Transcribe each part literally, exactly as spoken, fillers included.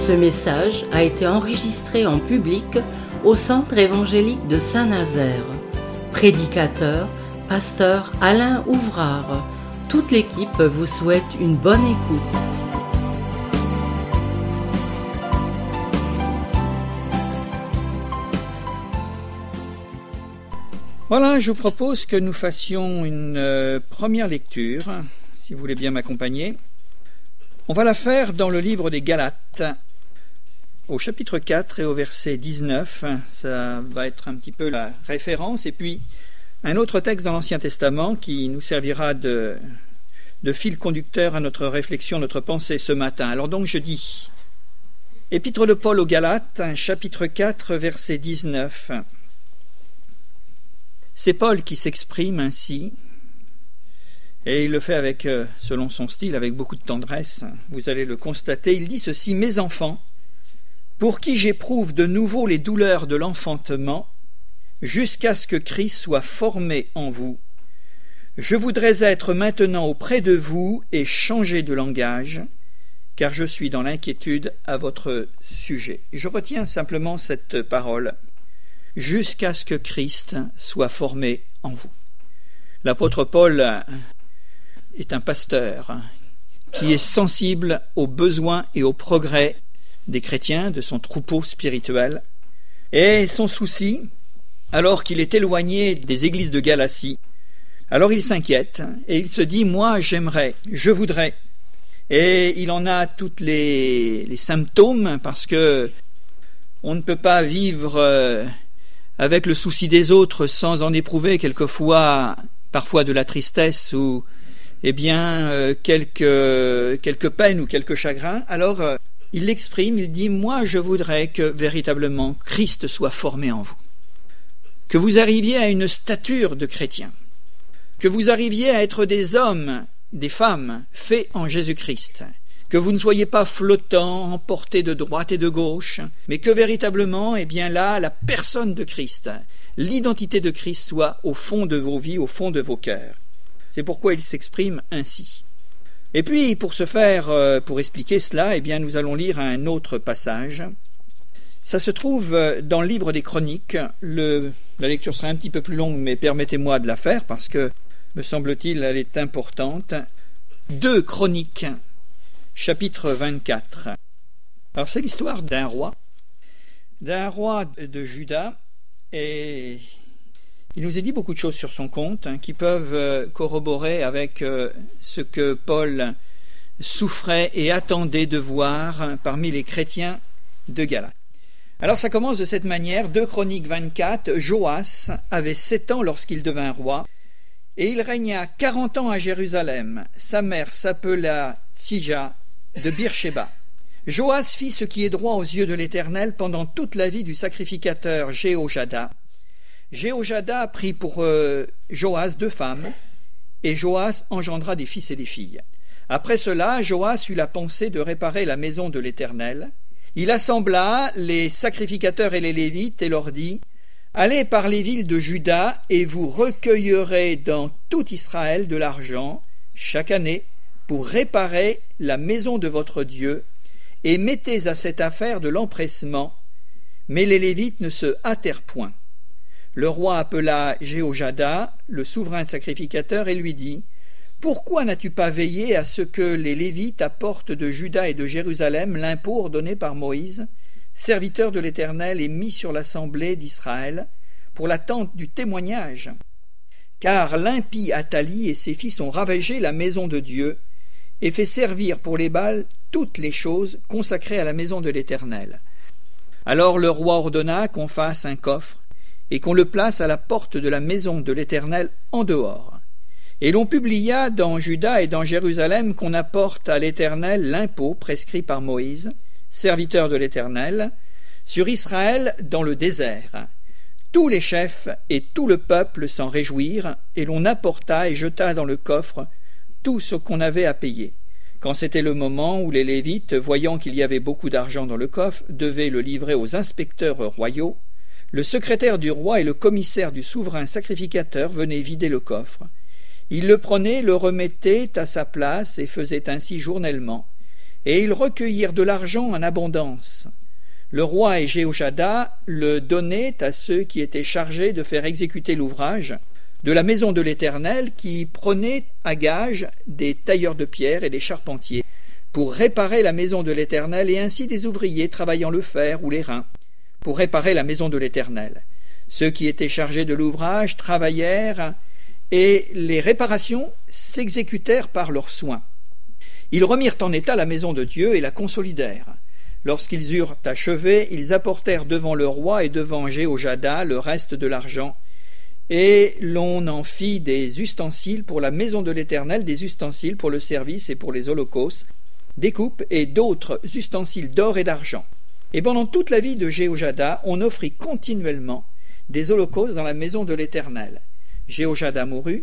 Ce message a été enregistré en public au Centre évangélique de Saint-Nazaire. Prédicateur, pasteur Alain Ouvrard. Toute l'équipe vous souhaite une bonne écoute. Voilà, je vous propose que nous fassions une euh, première lecture, si vous voulez bien m'accompagner. On va la faire dans le livre des Galates, au chapitre quatre et au verset dix-neuf. Ça va être un petit peu la référence. Et puis, un autre texte dans l'Ancien Testament qui nous servira de, de fil conducteur à notre réflexion, notre pensée ce matin. Alors donc, je dis, Épître de Paul aux Galates, chapitre quatre, verset dix-neuf. C'est Paul qui s'exprime ainsi, et il le fait avec, selon son style, avec beaucoup de tendresse. Vous allez le constater. Il dit ceci: « Mes enfants, pour qui j'éprouve de nouveau les douleurs de l'enfantement, jusqu'à ce que Christ soit formé en vous, je voudrais être maintenant auprès de vous et changer de langage, car je suis dans l'inquiétude à votre sujet. » Je retiens simplement cette parole. Jusqu'à ce que Christ soit formé en vous. L'apôtre Paul est un pasteur qui est sensible aux besoins et aux progrès des chrétiens, de son troupeau spirituel. Et son souci, alors qu'il est éloigné des églises de Galatie, alors il s'inquiète et il se dit « Moi, j'aimerais, je voudrais ». Et il en a toutes les, les symptômes, parce que on ne peut pas vivre euh, avec le souci des autres sans en éprouver quelquefois, parfois de la tristesse ou eh bien euh, quelques, quelques peines ou quelques chagrins. Alors euh, il l'exprime, il dit « Moi je voudrais que véritablement Christ soit formé en vous, que vous arriviez à une stature de chrétien, que vous arriviez à être des hommes, des femmes faits en Jésus-Christ, que vous ne soyez pas flottants, emportés de droite et de gauche, mais que véritablement, eh bien là, la personne de Christ, l'identité de Christ soit au fond de vos vies, au fond de vos cœurs. » C'est pourquoi il s'exprime ainsi. Et puis, pour ce faire, pour expliquer cela, eh bien, nous allons lire un autre passage. Ça se trouve dans le livre des Chroniques. Le, la lecture sera un petit peu plus longue, mais permettez-moi de la faire parce que, me semble-t-il, elle est importante. Deux Chroniques, chapitre vingt-quatre. Alors c'est l'histoire d'un roi, d'un roi de Juda, et il nous est dit beaucoup de choses sur son compte hein, qui peuvent corroborer avec euh, ce que Paul souffrait et attendait de voir hein, parmi les chrétiens de Galate. Alors ça commence de cette manière. deux Chroniques vingt-quatre. Joas avait sept ans lorsqu'il devint roi, et il régna quarante ans à Jérusalem. Sa mère s'appela Tsija de Beersheba. Joas fit ce qui est droit aux yeux de l'Éternel pendant toute la vie du sacrificateur Jéhojada. Jéhojada prit pour euh, Joas deux femmes, et Joas engendra des fils et des filles. Après cela, Joas eut la pensée de réparer la maison de l'Éternel. Il assembla les sacrificateurs et les Lévites et leur dit: « Allez par les villes de Juda, et vous recueillerez dans tout Israël de l'argent chaque année pour réparer la maison de votre Dieu, et mettez à cette affaire de l'empressement. » Mais les Lévites ne se hâtèrent point. Le roi appela Jéhojada, le souverain sacrificateur, et lui dit: « Pourquoi n'as-tu pas veillé à ce que les Lévites apportent de Juda et de Jérusalem l'impôt ordonné par Moïse, serviteur de l'Éternel et mis sur l'assemblée d'Israël, pour l'attente du témoignage? Car l'impie Athalie et ses fils ont ravagé la maison de Dieu, et fait servir pour les Baals toutes les choses consacrées à la maison de l'Éternel. » Alors le roi ordonna qu'on fasse un coffre, et qu'on le place à la porte de la maison de l'Éternel en dehors. Et l'on publia dans Juda et dans Jérusalem qu'on apporte à l'Éternel l'impôt prescrit par Moïse, serviteur de l'Éternel, sur Israël dans le désert. Tous les chefs et tout le peuple s'en réjouirent, et l'on apporta et jeta dans le coffre tout ce qu'on avait à payer. Quand c'était le moment où les Lévites, voyant qu'il y avait beaucoup d'argent dans le coffre, devaient le livrer aux inspecteurs royaux, le secrétaire du roi et le commissaire du souverain sacrificateur venaient vider le coffre. Ils le prenaient, le remettaient à sa place et faisaient ainsi journellement. et ils recueillirent de l'argent en abondance. Le roi et Jéhoiada le donnaient à ceux qui étaient chargés de faire exécuter l'ouvrage de la maison de l'Éternel, qui prenaient à gage des tailleurs de pierre et des charpentiers pour réparer la maison de l'Éternel, et ainsi des ouvriers travaillant le fer ou l'airain pour réparer la maison de l'Éternel. Ceux qui étaient chargés de l'ouvrage travaillèrent, et les réparations s'exécutèrent par leurs soins. Ils remirent en état la maison de Dieu et la consolidèrent. Lorsqu'ils eurent achevé, ils apportèrent devant le roi et devant Jéhoiada le reste de l'argent, et l'on en fit des ustensiles pour la maison de l'Éternel, des ustensiles pour le service et pour les holocaustes, des coupes et d'autres ustensiles d'or et d'argent. Et pendant toute la vie de Jéhoiada, on offrit continuellement des holocaustes dans la maison de l'Éternel. Jéhoiada mourut,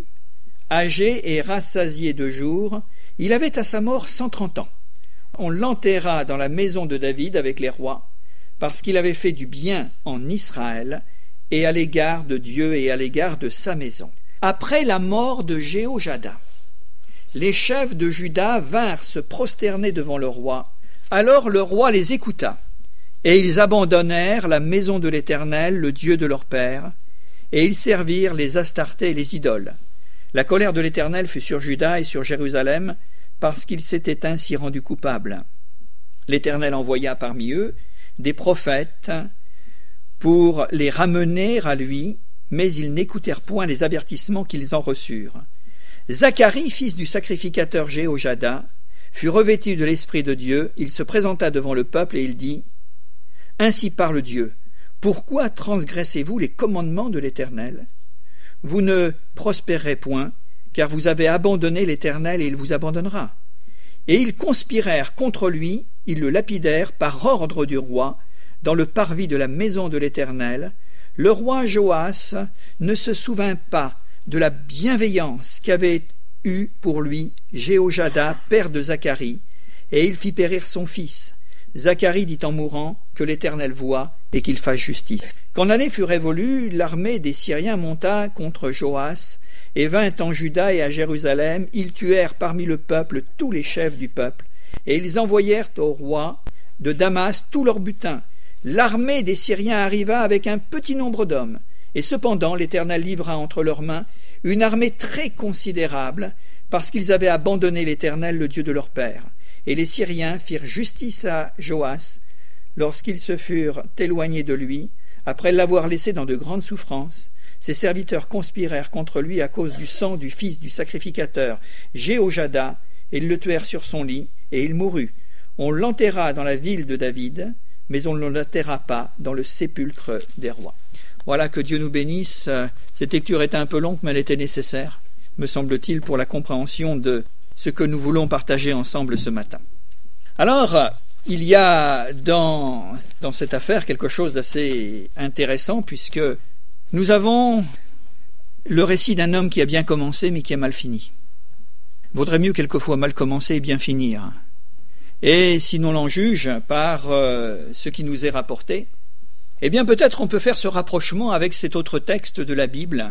âgé et rassasié de jours. Il avait à sa mort cent trente ans. On l'enterra dans la maison de David avec les rois, parce qu'il avait fait du bien en Israël, et à l'égard de Dieu et à l'égard de sa maison. Après la mort de Jéhoiada, les chefs de Juda vinrent se prosterner devant le roi. Alors le roi les écouta, et ils abandonnèrent la maison de l'Éternel, le Dieu de leur père, et ils servirent les Astartés et les idoles. La colère de l'Éternel fut sur Juda et sur Jérusalem, parce qu'ils s'étaient ainsi rendus coupables. L'Éternel envoya parmi eux des prophètes pour les ramener à lui, mais ils n'écoutèrent point les avertissements qu'ils en reçurent. Zacharie, fils du sacrificateur Jéhoiada, fut revêtu de l'Esprit de Dieu. Il se présenta devant le peuple et il dit : « Ainsi parle Dieu, pourquoi transgressez-vous les commandements de l'Éternel ? Vous ne prospérerez point, car vous avez abandonné l'Éternel et il vous abandonnera. » Et ils conspirèrent contre lui, ils le lapidèrent par ordre du roi, dans le parvis de la maison de l'Éternel. Le roi Joas ne se souvint pas de la bienveillance qu'avait eue pour lui Jéhoiada, père de Zacharie, et il fit périr son fils. Zacharie dit en mourant que l'Éternel voie et qu'il fasse justice. Quand l'année fut révolue, l'armée des Syriens monta contre Joas et vint en Juda et à Jérusalem. Ils tuèrent parmi le peuple tous les chefs du peuple, et ils envoyèrent au roi de Damas tout leur butin. L'armée des Syriens arriva avec un petit nombre d'hommes, et cependant l'Éternel livra entre leurs mains une armée très considérable, parce qu'ils avaient abandonné l'Éternel, le Dieu de leur père. Et les Syriens firent justice à Joas lorsqu'ils se furent éloignés de lui, après l'avoir laissé dans de grandes souffrances. Ses serviteurs conspirèrent contre lui à cause du sang du fils du sacrificateur Jéhoiada, et ils le tuèrent sur son lit, et il mourut. On l'enterra dans la ville de David, mais on ne l'enterra pas dans le sépulcre des rois. Voilà, que Dieu nous bénisse. Cette lecture était un peu longue, mais elle était nécessaire, me semble-t-il, pour la compréhension de ce que nous voulons partager ensemble ce matin. Alors, il y a dans, dans cette affaire quelque chose d'assez intéressant, puisque nous avons le récit d'un homme qui a bien commencé, mais qui a mal fini. Vaudrait mieux quelquefois mal commencer et bien finir. Et si l'on l'en juge par euh, ce qui nous est rapporté, eh bien peut-être on peut faire ce rapprochement avec cet autre texte de la Bible,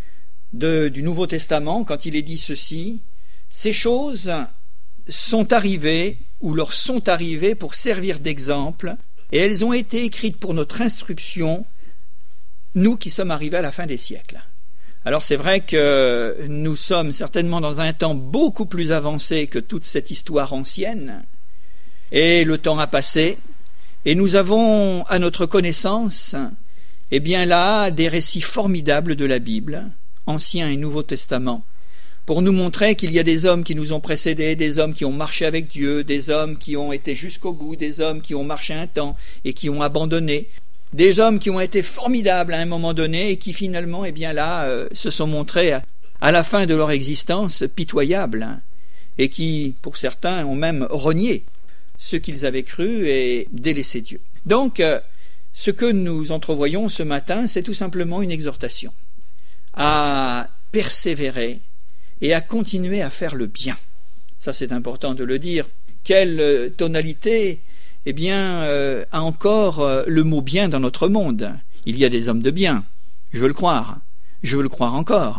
de, du Nouveau Testament, quand il est dit ceci: ces choses sont arrivées, ou leur sont arrivées pour servir d'exemple, et elles ont été écrites pour notre instruction, nous qui sommes arrivés à la fin des siècles. Alors c'est vrai que nous sommes certainement dans un temps beaucoup plus avancé que toute cette histoire ancienne, et le temps a passé, et nous avons à notre connaissance, eh bien là, des récits formidables de la Bible, Ancien et Nouveau Testament, pour nous montrer qu'il y a des hommes qui nous ont précédés, des hommes qui ont marché avec Dieu, des hommes qui ont été jusqu'au bout, des hommes qui ont marché un temps et qui ont abandonné, des hommes qui ont été formidables à un moment donné et qui finalement, eh bien là, euh, se sont montrés à, à la fin de leur existence pitoyables, hein, et qui, pour certains, ont même renié ce qu'ils avaient cru et délaissé Dieu. Donc, euh, ce que nous entrevoyons ce matin, c'est tout simplement une exhortation à persévérer et à continuer à faire le bien. Ça, c'est important de le dire. Quelle tonalité, eh bien, euh, a encore euh, le mot bien dans notre monde? Il y a des hommes de bien, je veux le croire, je veux le croire encore,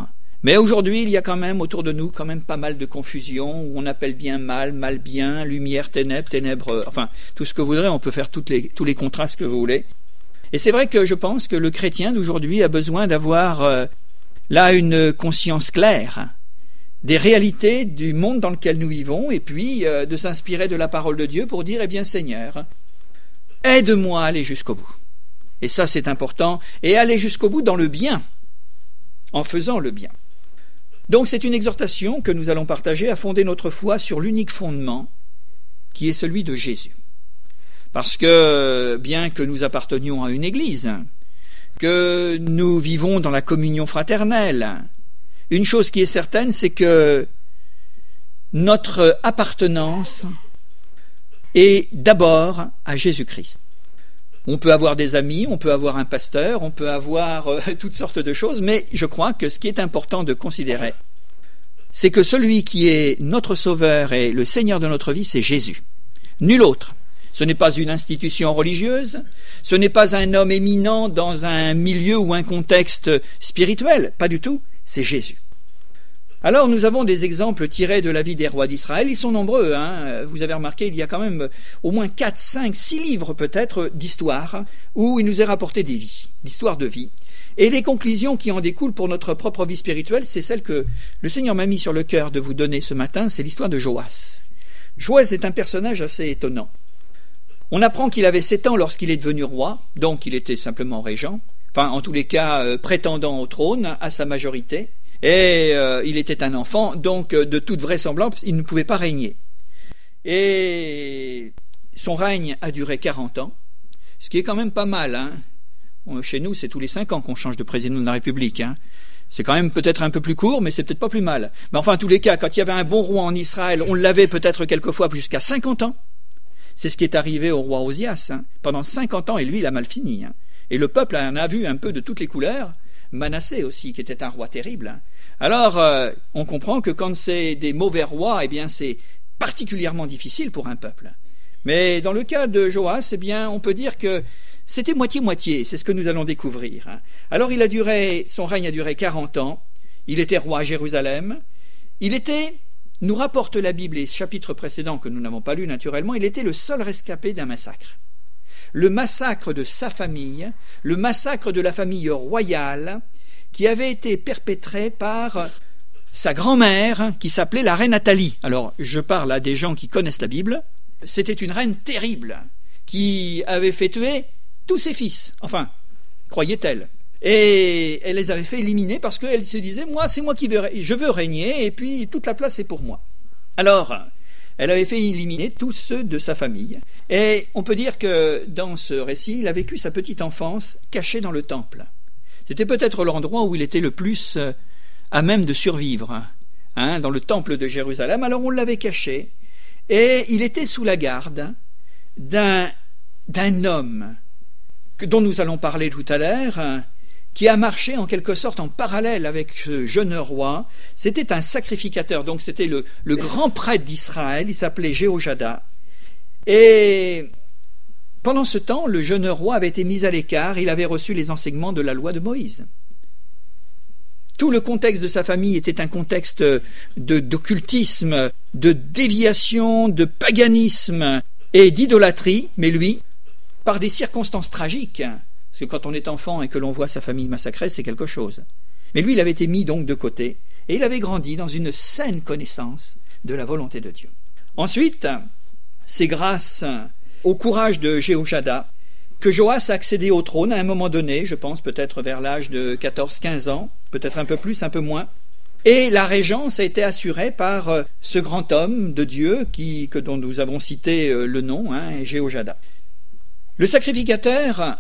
Mais aujourd'hui, il y a quand même autour de nous quand même pas mal de confusion, où on appelle bien mal, mal bien, lumière, ténèbres, ténèbres, enfin tout ce que vous voudrez, on peut faire toutes les, tous les contrastes que vous voulez. Et c'est vrai que je pense que le chrétien d'aujourd'hui a besoin d'avoir euh, là une conscience claire des réalités du monde dans lequel nous vivons, et puis euh, de s'inspirer de la parole de Dieu pour dire, eh bien Seigneur, aide-moi à aller jusqu'au bout. Et ça c'est important, et aller jusqu'au bout dans le bien, en faisant le bien. Donc c'est une exhortation que nous allons partager à fonder notre foi sur l'unique fondement qui est celui de Jésus. Parce que bien que nous appartenions à une église, que nous vivons dans la communion fraternelle, une chose qui est certaine, c'est que notre appartenance est d'abord à Jésus-Christ. On peut avoir des amis, on peut avoir un pasteur, on peut avoir euh, toutes sortes de choses, mais je crois que ce qui est important de considérer, c'est que celui qui est notre sauveur et le Seigneur de notre vie, c'est Jésus. Nul autre. Ce n'est pas une institution religieuse, ce n'est pas un homme éminent dans un milieu ou un contexte spirituel, pas du tout, c'est Jésus. Alors nous avons des exemples tirés de la vie des rois d'Israël, ils sont nombreux, hein. Vous avez remarqué, il y a quand même au moins quatre, cinq, six livres peut-être d'histoire où il nous est rapporté des vies, d'histoires de vie. Et les conclusions qui en découlent pour notre propre vie spirituelle, c'est celle que le Seigneur m'a mis sur le cœur de vous donner ce matin, c'est l'histoire de Joas. Joas est un personnage assez étonnant. On apprend qu'il avait sept ans lorsqu'il est devenu roi, donc il était simplement régent, enfin en tous les cas euh, prétendant au trône à sa majorité. Et euh, il était un enfant, donc euh, de toute vraisemblance, il ne pouvait pas régner. Et son règne a duré quarante ans, ce qui est quand même pas mal. Hein. Chez nous, c'est tous les cinq ans qu'on change de président de la République. Hein. C'est quand même peut-être un peu plus court, mais c'est peut-être pas plus mal. Mais enfin, en tous les cas, quand il y avait un bon roi en Israël, on l'avait peut-être quelquefois jusqu'à cinquante ans. C'est ce qui est arrivé au roi Osias. Hein. Pendant cinquante ans, et lui, il a mal fini. Hein. Et le peuple en a vu un peu de toutes les couleurs. Manassé aussi, qui était un roi terrible. Hein. Alors, euh, on comprend que quand c'est des mauvais rois, eh bien, c'est particulièrement difficile pour un peuple. Mais dans le cas de Joas, eh bien, on peut dire que c'était moitié-moitié, c'est ce que nous allons découvrir. Hein. Alors, il a duré, son règne a duré quarante ans, il était roi à Jérusalem, il était, nous rapporte la Bible et ce chapitre précédent que nous n'avons pas lu naturellement, il était le seul rescapé d'un massacre. Le massacre de sa famille, le massacre de la famille royale, qui avait été perpétré par sa grand-mère, qui s'appelait la reine Athalie. Alors, je parle à des gens qui connaissent la Bible. C'était une reine terrible, qui avait fait tuer tous ses fils, enfin, croyait-elle. Et elle les avait fait éliminer parce qu'elle se disait, moi, c'est moi qui veux, je veux régner, et puis toute la place est pour moi. Alors, elle avait fait éliminer tous ceux de sa famille. Et on peut dire que dans ce récit, il a vécu sa petite enfance cachée dans le temple. C'était peut-être l'endroit où il était le plus à même de survivre, hein, dans le temple de Jérusalem. Alors on l'avait caché, et il était sous la garde d'un, d'un homme que, dont nous allons parler tout à l'heure, qui a marché en quelque sorte en parallèle avec ce jeune roi. C'était un sacrificateur, donc c'était le, le grand prêtre d'Israël, il s'appelait Jéhojada. Et pendant ce temps, le jeune roi avait été mis à l'écart, il avait reçu les enseignements de la loi de Moïse. Tout le contexte de sa famille était un contexte de, d'occultisme, de déviation, de paganisme et d'idolâtrie, mais lui, par des circonstances tragiques, parce que quand on est enfant et que l'on voit sa famille massacrée, c'est quelque chose. Mais lui, il avait été mis donc de côté, et il avait grandi dans une saine connaissance de la volonté de Dieu. Ensuite, c'est grâce au courage de Jéhojada que Joas a accédé au trône à un moment donné, je pense peut-être vers l'âge de quatorze quinze ans, peut-être un peu plus, un peu moins. Et la régence a été assurée par ce grand homme de Dieu qui, que, dont nous avons cité le nom, hein, Jéhojada. Le sacrificateur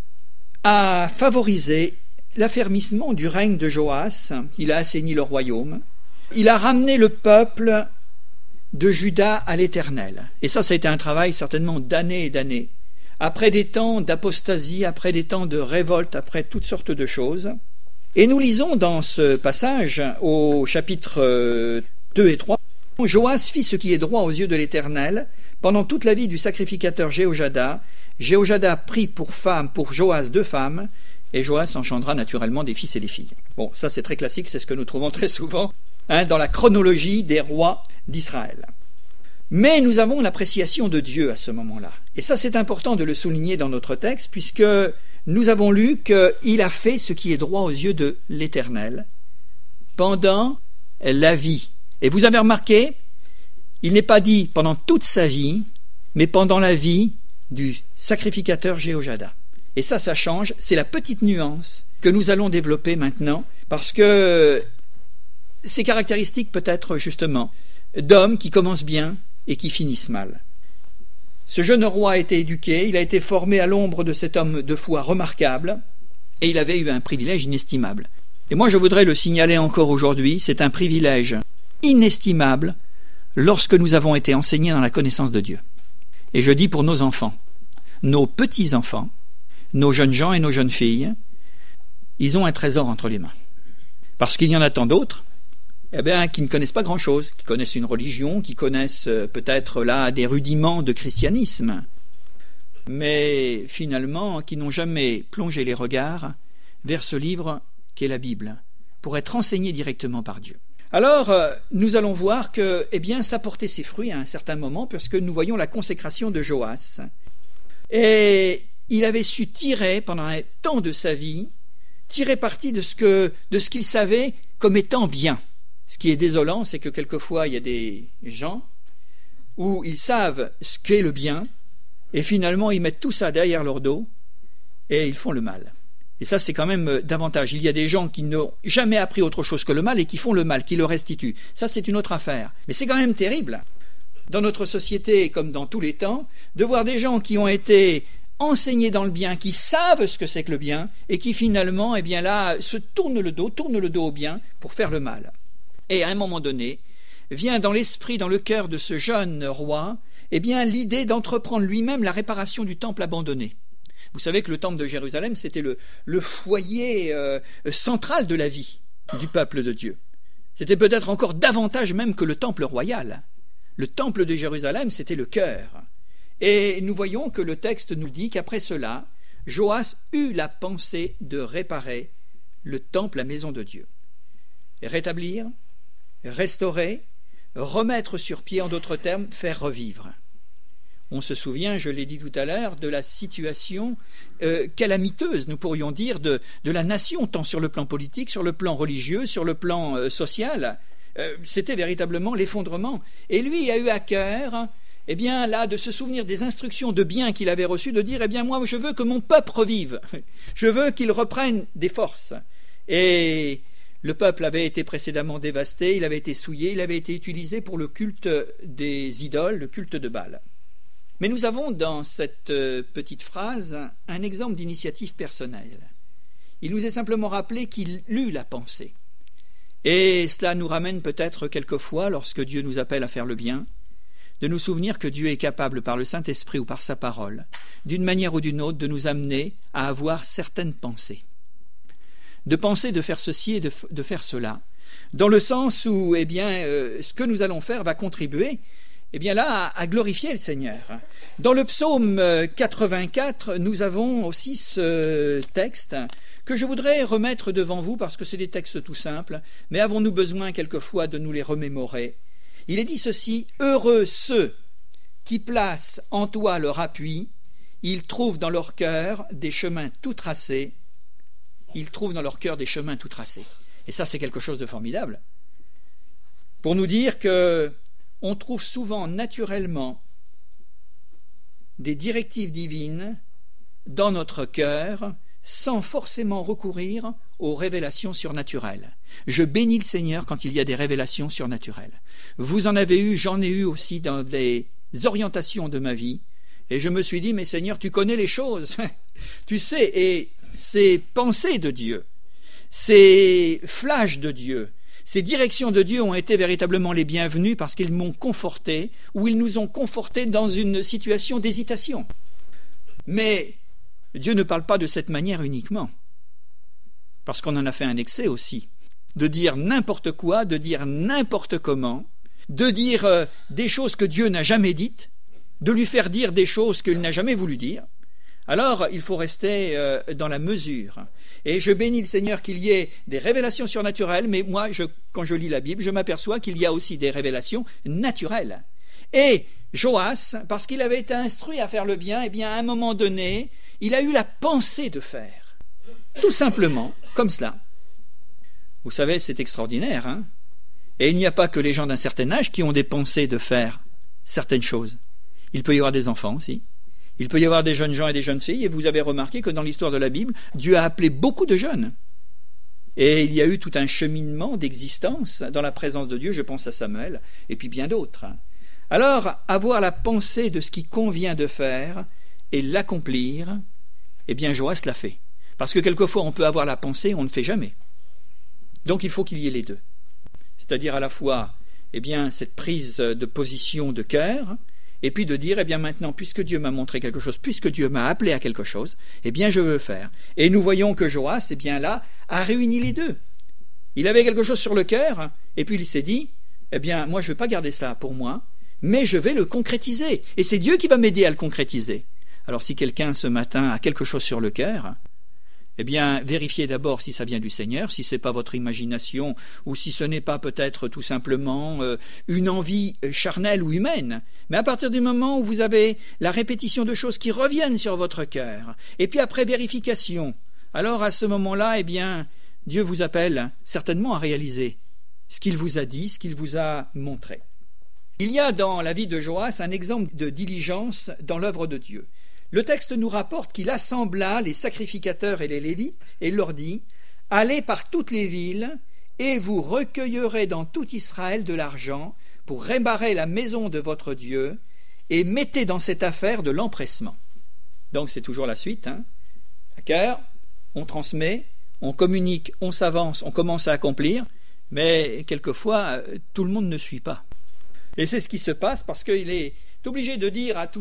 a favorisé l'affermissement du règne de Joas, il a assaini le royaume, il a ramené le peuple de Juda à l'Éternel. Et ça, ça a été un travail certainement d'années et d'années. Après des temps d'apostasie, après des temps de révolte, après toutes sortes de choses. Et nous lisons dans ce passage, au chapitre deux et trois, Joas fit ce qui est droit aux yeux de l'Éternel. Pendant toute la vie du sacrificateur Jéhojada, Jéhojada prit pour femme, pour Joas deux femmes, et Joas engendra naturellement des fils et des filles. Bon, ça c'est très classique, c'est ce que nous trouvons très souvent hein, dans la chronologie des rois d'Israël. Mais nous avons l'appréciation de Dieu à ce moment-là. Et ça c'est important de le souligner dans notre texte, puisque nous avons lu qu'il a fait ce qui est droit aux yeux de l'Éternel pendant la vie. Et vous avez remarqué, il n'est pas dit pendant toute sa vie, mais pendant la vie du sacrificateur Jéhojada. Et ça, ça change, c'est la petite nuance que nous allons développer maintenant, parce que c'est caractéristique peut-être justement d'hommes qui commencent bien et qui finissent mal. Ce jeune roi a été éduqué, il a été formé à l'ombre de cet homme de foi remarquable, et il avait eu un privilège inestimable. Et moi je voudrais le signaler encore aujourd'hui, c'est un privilège inestimable lorsque nous avons été enseignés dans la connaissance de Dieu. Et je dis pour nos enfants, nos petits-enfants, nos jeunes gens et nos jeunes filles, ils ont un trésor entre les mains. Parce qu'il y en a tant d'autres eh bien, qui ne connaissent pas grand-chose, qui connaissent une religion, qui connaissent euh, peut-être là des rudiments de christianisme, mais finalement qui n'ont jamais plongé les regards vers ce livre qu'est la Bible, pour être enseignés directement par Dieu. Alors, euh, nous allons voir que eh bien, ça portait ses fruits à un certain moment, puisque nous voyons la consécration de Joas. Et il avait su tirer, pendant un temps de sa vie, tirer parti de ce que, de ce qu'il savait comme étant bien. Ce qui est désolant, c'est que quelquefois, il y a des gens où ils savent ce qu'est le bien, et finalement, ils mettent tout ça derrière leur dos, et ils font le mal. Et ça, c'est quand même davantage. Il y a des gens qui n'ont jamais appris autre chose que le mal et qui font le mal, qui le restituent. Ça, c'est une autre affaire. Mais c'est quand même terrible, dans notre société, comme dans tous les temps, de voir des gens qui ont été enseignés dans le bien, qui savent ce que c'est que le bien, et qui finalement, eh bien là, se tournent le dos, tournent le dos au bien pour faire le mal. Et à un moment donné, vient dans l'esprit, dans le cœur de ce jeune roi, eh bien l'idée d'entreprendre lui-même la réparation du temple abandonné. Vous savez que le temple de Jérusalem, c'était le, le foyer euh, central de la vie du peuple de Dieu. C'était peut-être encore davantage même que le temple royal. Le temple de Jérusalem, c'était le cœur. Et nous voyons que le texte nous dit qu'après cela, Joas eut la pensée de réparer le temple, la maison de Dieu. Et rétablir, restaurer, remettre sur pied, en d'autres termes, faire revivre. On se souvient, je l'ai dit tout à l'heure, de la situation euh, calamiteuse, nous pourrions dire, de, de la nation, tant sur le plan politique, sur le plan religieux, sur le plan euh, social. Euh, c'était véritablement l'effondrement. Et lui a eu à cœur, eh bien là, de se souvenir des instructions de bien qu'il avait reçues, de dire, eh bien moi, je veux que mon peuple revive. Je veux qu'il reprenne des forces. Et le peuple avait été précédemment dévasté, il avait été souillé, il avait été utilisé pour le culte des idoles, le culte de Baal. Mais nous avons dans cette petite phrase un exemple d'initiative personnelle. Il nous est simplement rappelé qu'il eut la pensée. Et cela nous ramène peut-être quelquefois, lorsque Dieu nous appelle à faire le bien, de nous souvenir que Dieu est capable, par le Saint-Esprit ou par sa parole, d'une manière ou d'une autre, de nous amener à avoir certaines pensées. De penser de faire ceci et de, de faire cela, dans le sens où eh bien, euh, ce que nous allons faire va contribuer eh bien là, à, à glorifier le Seigneur. Dans le psaume quatre-vingt-quatre, nous avons aussi ce texte que je voudrais remettre devant vous parce que c'est des textes tout simples, mais avons-nous besoin quelquefois de nous les remémorer? Il est dit ceci: « Heureux ceux qui placent en toi leur appui, ils trouvent dans leur cœur des chemins tout tracés. » Ils trouvent dans leur cœur des chemins tout tracés. Et ça, c'est quelque chose de formidable. Pour nous dire que on trouve souvent naturellement des directives divines dans notre cœur sans forcément recourir aux révélations surnaturelles. Je bénis le Seigneur quand il y a des révélations surnaturelles. Vous en avez eu, j'en ai eu aussi dans des orientations de ma vie. Et je me suis dit, mais Seigneur, tu connais les choses. Tu sais, et ces pensées de Dieu, ces flashs de Dieu, ces directions de Dieu ont été véritablement les bienvenus parce qu'ils m'ont conforté ou ils nous ont confortés dans une situation d'hésitation. Mais Dieu ne parle pas de cette manière uniquement, parce qu'on en a fait un excès aussi, de dire n'importe quoi, de dire n'importe comment, de dire euh, des choses que Dieu n'a jamais dites, de lui faire dire des choses qu'il n'a jamais voulu dire. Alors, il faut rester euh, dans la mesure. Et je bénis le Seigneur qu'il y ait des révélations surnaturelles, mais moi, je, quand je lis la Bible, je m'aperçois qu'il y a aussi des révélations naturelles. Et Joas, parce qu'il avait été instruit à faire le bien, eh bien, à un moment donné, il a eu la pensée de faire. Tout simplement, comme cela. Vous savez, c'est extraordinaire, hein? Et il n'y a pas que les gens d'un certain âge qui ont des pensées de faire certaines choses. Il peut y avoir des enfants aussi. Il peut y avoir des jeunes gens et des jeunes filles, et vous avez remarqué que dans l'histoire de la Bible, Dieu a appelé beaucoup de jeunes. Et il y a eu tout un cheminement d'existence dans la présence de Dieu, je pense à Samuel, et puis bien d'autres. Alors, avoir la pensée de ce qui convient de faire et l'accomplir, eh bien Joas l'a fait. Parce que quelquefois on peut avoir la pensée, on ne fait jamais. Donc il faut qu'il y ait les deux. C'est-à-dire à la fois eh bien, cette prise de position de cœur, et puis de dire, eh bien maintenant, puisque Dieu m'a montré quelque chose, puisque Dieu m'a appelé à quelque chose, eh bien je veux le faire. Et nous voyons que Joas, eh bien là, a réuni les deux. Il avait quelque chose sur le cœur, et puis il s'est dit, eh bien moi je ne vais pas garder ça pour moi, mais je vais le concrétiser. Et c'est Dieu qui va m'aider à le concrétiser. Alors si quelqu'un ce matin a quelque chose sur le cœur, eh bien, vérifiez d'abord si ça vient du Seigneur, si ce n'est pas votre imagination, ou si ce n'est pas peut-être tout simplement euh, une envie charnelle ou humaine. Mais à partir du moment où vous avez la répétition de choses qui reviennent sur votre cœur, et puis après vérification, alors à ce moment-là, eh bien, Dieu vous appelle certainement à réaliser ce qu'il vous a dit, ce qu'il vous a montré. Il y a dans la vie de Joas un exemple de diligence dans l'œuvre de Dieu. Le texte nous rapporte qu'il assembla les sacrificateurs et les lévites et leur dit « Allez par toutes les villes et vous recueillerez dans tout Israël de l'argent pour réparer la maison de votre Dieu et mettez dans cette affaire de l'empressement. » Donc c'est toujours la suite. Hein. À cœur, on transmet, on communique, on s'avance, on commence à accomplir, mais quelquefois tout le monde ne suit pas. Et c'est ce qui se passe parce qu'il est obligé de dire à tous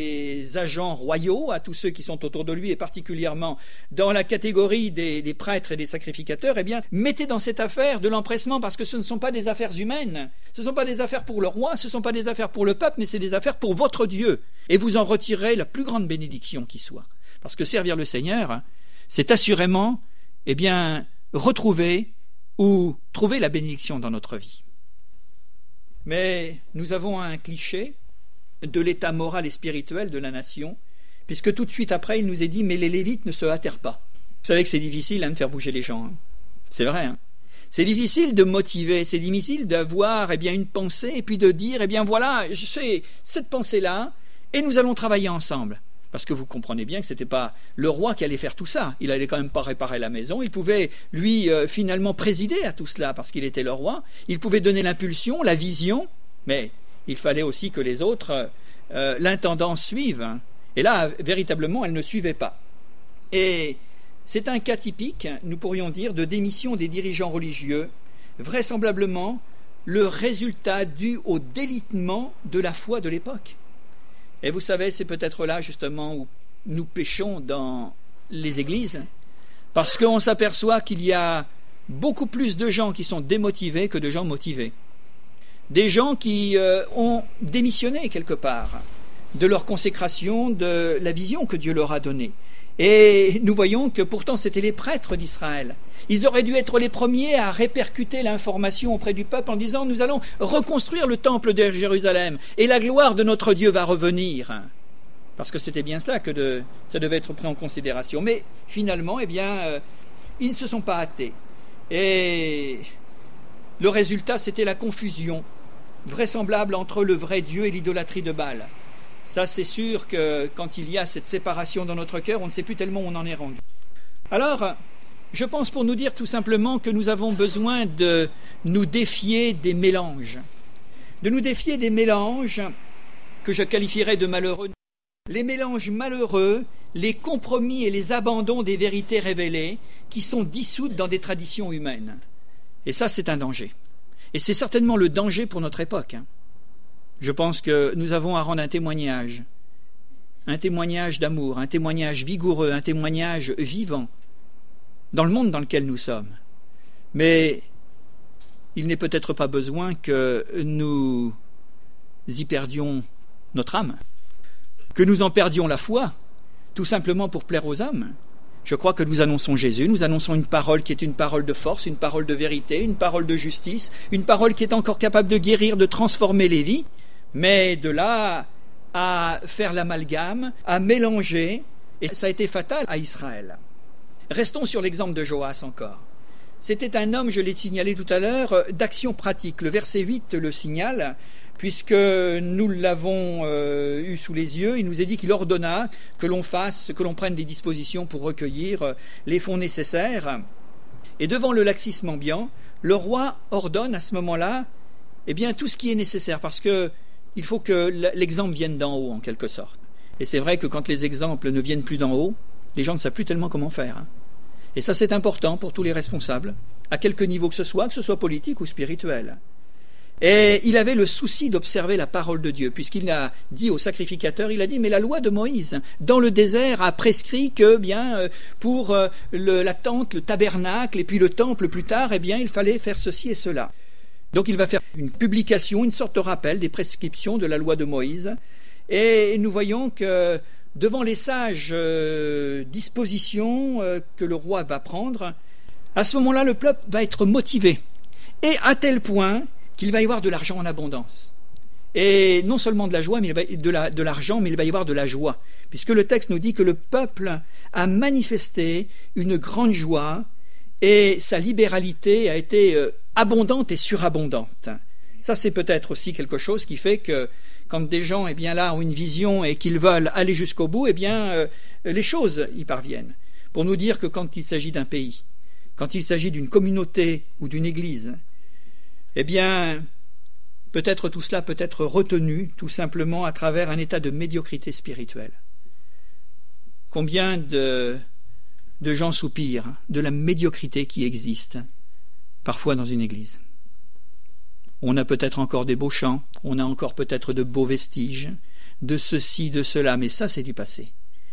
ces agents royaux, à tous ceux qui sont autour de lui, et particulièrement dans la catégorie des, des prêtres et des sacrificateurs, eh bien, mettez dans cette affaire de l'empressement, parce que ce ne sont pas des affaires humaines, ce ne sont pas des affaires pour le roi, ce ne sont pas des affaires pour le peuple, mais c'est des affaires pour votre Dieu. Et vous en retirerez la plus grande bénédiction qui soit. Parce que servir le Seigneur, c'est assurément, eh bien, retrouver ou trouver la bénédiction dans notre vie. Mais nous avons un cliché de l'état moral et spirituel de la nation, puisque tout de suite après, il nous est dit « mais les Lévites ne se hâtèrent pas ». Vous savez que c'est difficile hein, de faire bouger les gens. Hein. C'est vrai. Hein. C'est difficile de motiver, c'est difficile d'avoir eh bien, une pensée et puis de dire eh « bien voilà, je sais cette pensée-là et nous allons travailler ensemble ». Parce que vous comprenez bien que ce n'était pas le roi qui allait faire tout ça. Il n'allait quand même pas réparer la maison. Il pouvait, lui, euh, finalement présider à tout cela parce qu'il était le roi. Il pouvait donner l'impulsion, la vision, mais il fallait aussi que les autres, euh, l'intendant, suivent. Et là, véritablement, elle ne suivait pas. Et c'est un cas typique, nous pourrions dire, de démission des dirigeants religieux, vraisemblablement le résultat dû au délitement de la foi de l'époque. Et vous savez, c'est peut-être là justement où nous péchons dans les églises, parce qu'on s'aperçoit qu'il y a beaucoup plus de gens qui sont démotivés que de gens motivés. Des gens qui euh, ont démissionné quelque part de leur consécration, de la vision que Dieu leur a donnée. Et nous voyons que pourtant c'était les prêtres d'Israël. Ils auraient dû être les premiers à répercuter l'information auprès du peuple en disant « nous allons reconstruire le temple de Jérusalem et la gloire de notre Dieu va revenir ». Parce que c'était bien cela que de, ça devait être pris en considération. Mais finalement, eh bien, euh, ils ne se sont pas hâtés. Et le résultat, c'était la confusion vraisemblable entre le vrai Dieu et l'idolâtrie de Baal. Ça, c'est sûr que quand il y a cette séparation dans notre cœur, on ne sait plus tellement où on en est rendu. Alors, je pense pour nous dire tout simplement que nous avons besoin de nous défier des mélanges. De nous défier des mélanges que je qualifierais de malheureux. Les mélanges malheureux, les compromis et les abandons des vérités révélées qui sont dissoutes dans des traditions humaines. Et ça, c'est un danger. Et c'est certainement le danger pour notre époque. Je pense que nous avons à rendre un témoignage, un témoignage d'amour, un témoignage vigoureux, un témoignage vivant dans le monde dans lequel nous sommes. Mais il n'est peut-être pas besoin que nous y perdions notre âme, que nous en perdions la foi, tout simplement pour plaire aux hommes. Je crois que nous annonçons Jésus, nous annonçons une parole qui est une parole de force, une parole de vérité, une parole de justice, une parole qui est encore capable de guérir, de transformer les vies, mais de là à faire l'amalgame, à mélanger, et ça a été fatal à Israël. Restons sur l'exemple de Joas encore. C'était un homme, je l'ai signalé tout à l'heure, d'action pratique. Le verset huit le signale, puisque nous l'avons euh, eu sous les yeux. Il nous est dit qu'il ordonna que l'on fasse, que l'on prenne des dispositions pour recueillir les fonds nécessaires. Et devant le laxisme ambiant, le roi ordonne à ce moment-là eh bien, tout ce qui est nécessaire, parce que il faut que l'exemple vienne d'en haut, en quelque sorte. Et c'est vrai que quand les exemples ne viennent plus d'en haut, les gens ne savent plus tellement comment faire. Hein. Et ça, c'est important pour tous les responsables, à quelque niveau que ce soit, que ce soit politique ou spirituel. Et il avait le souci d'observer la parole de Dieu, puisqu'il a dit au sacrificateur, il a dit, mais la loi de Moïse, dans le désert, a prescrit que, bien, pour le, la tente, le tabernacle, et puis le temple plus tard, eh bien, il fallait faire ceci et cela. Donc il va faire une publication, une sorte de rappel des prescriptions de la loi de Moïse, et nous voyons que devant les sages euh, dispositions euh, que le roi va prendre, à ce moment-là, le peuple va être motivé, et à tel point qu'il va y avoir de l'argent en abondance. Et non seulement de la joie, mais de, la, de l'argent, mais il va y avoir de la joie, puisque le texte nous dit que le peuple a manifesté une grande joie, et sa libéralité a été euh, abondante et surabondante. Ça, c'est peut-être aussi quelque chose qui fait que quand des gens eh bien, là, ont une vision et qu'ils veulent aller jusqu'au bout, eh bien, euh, les choses y parviennent. Pour nous dire que quand il s'agit d'un pays, quand il s'agit d'une communauté ou d'une église, eh bien, peut-être tout cela peut être retenu tout simplement à travers un état de médiocrité spirituelle. Combien de, de gens soupirent de la médiocrité qui existe parfois dans une église. On a peut-être encore des beaux chants, on a encore peut-être de beaux vestiges, de ceci, de cela, mais ça c'est du passé.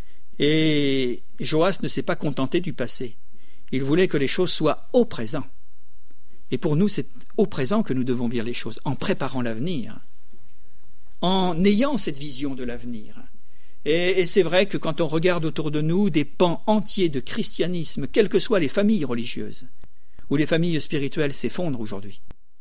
Et Joas ne s'est pas contenté du passé. Il voulait que les choses soient au présent. Et pour nous, c'est au présent que nous devons vivre les choses, en préparant l'avenir, en ayant cette vision de l'avenir. Et, et c'est vrai que quand on regarde autour de nous des pans entiers de christianisme, quelles que soient les familles religieuses, où les familles spirituelles s'effondrent aujourd'hui,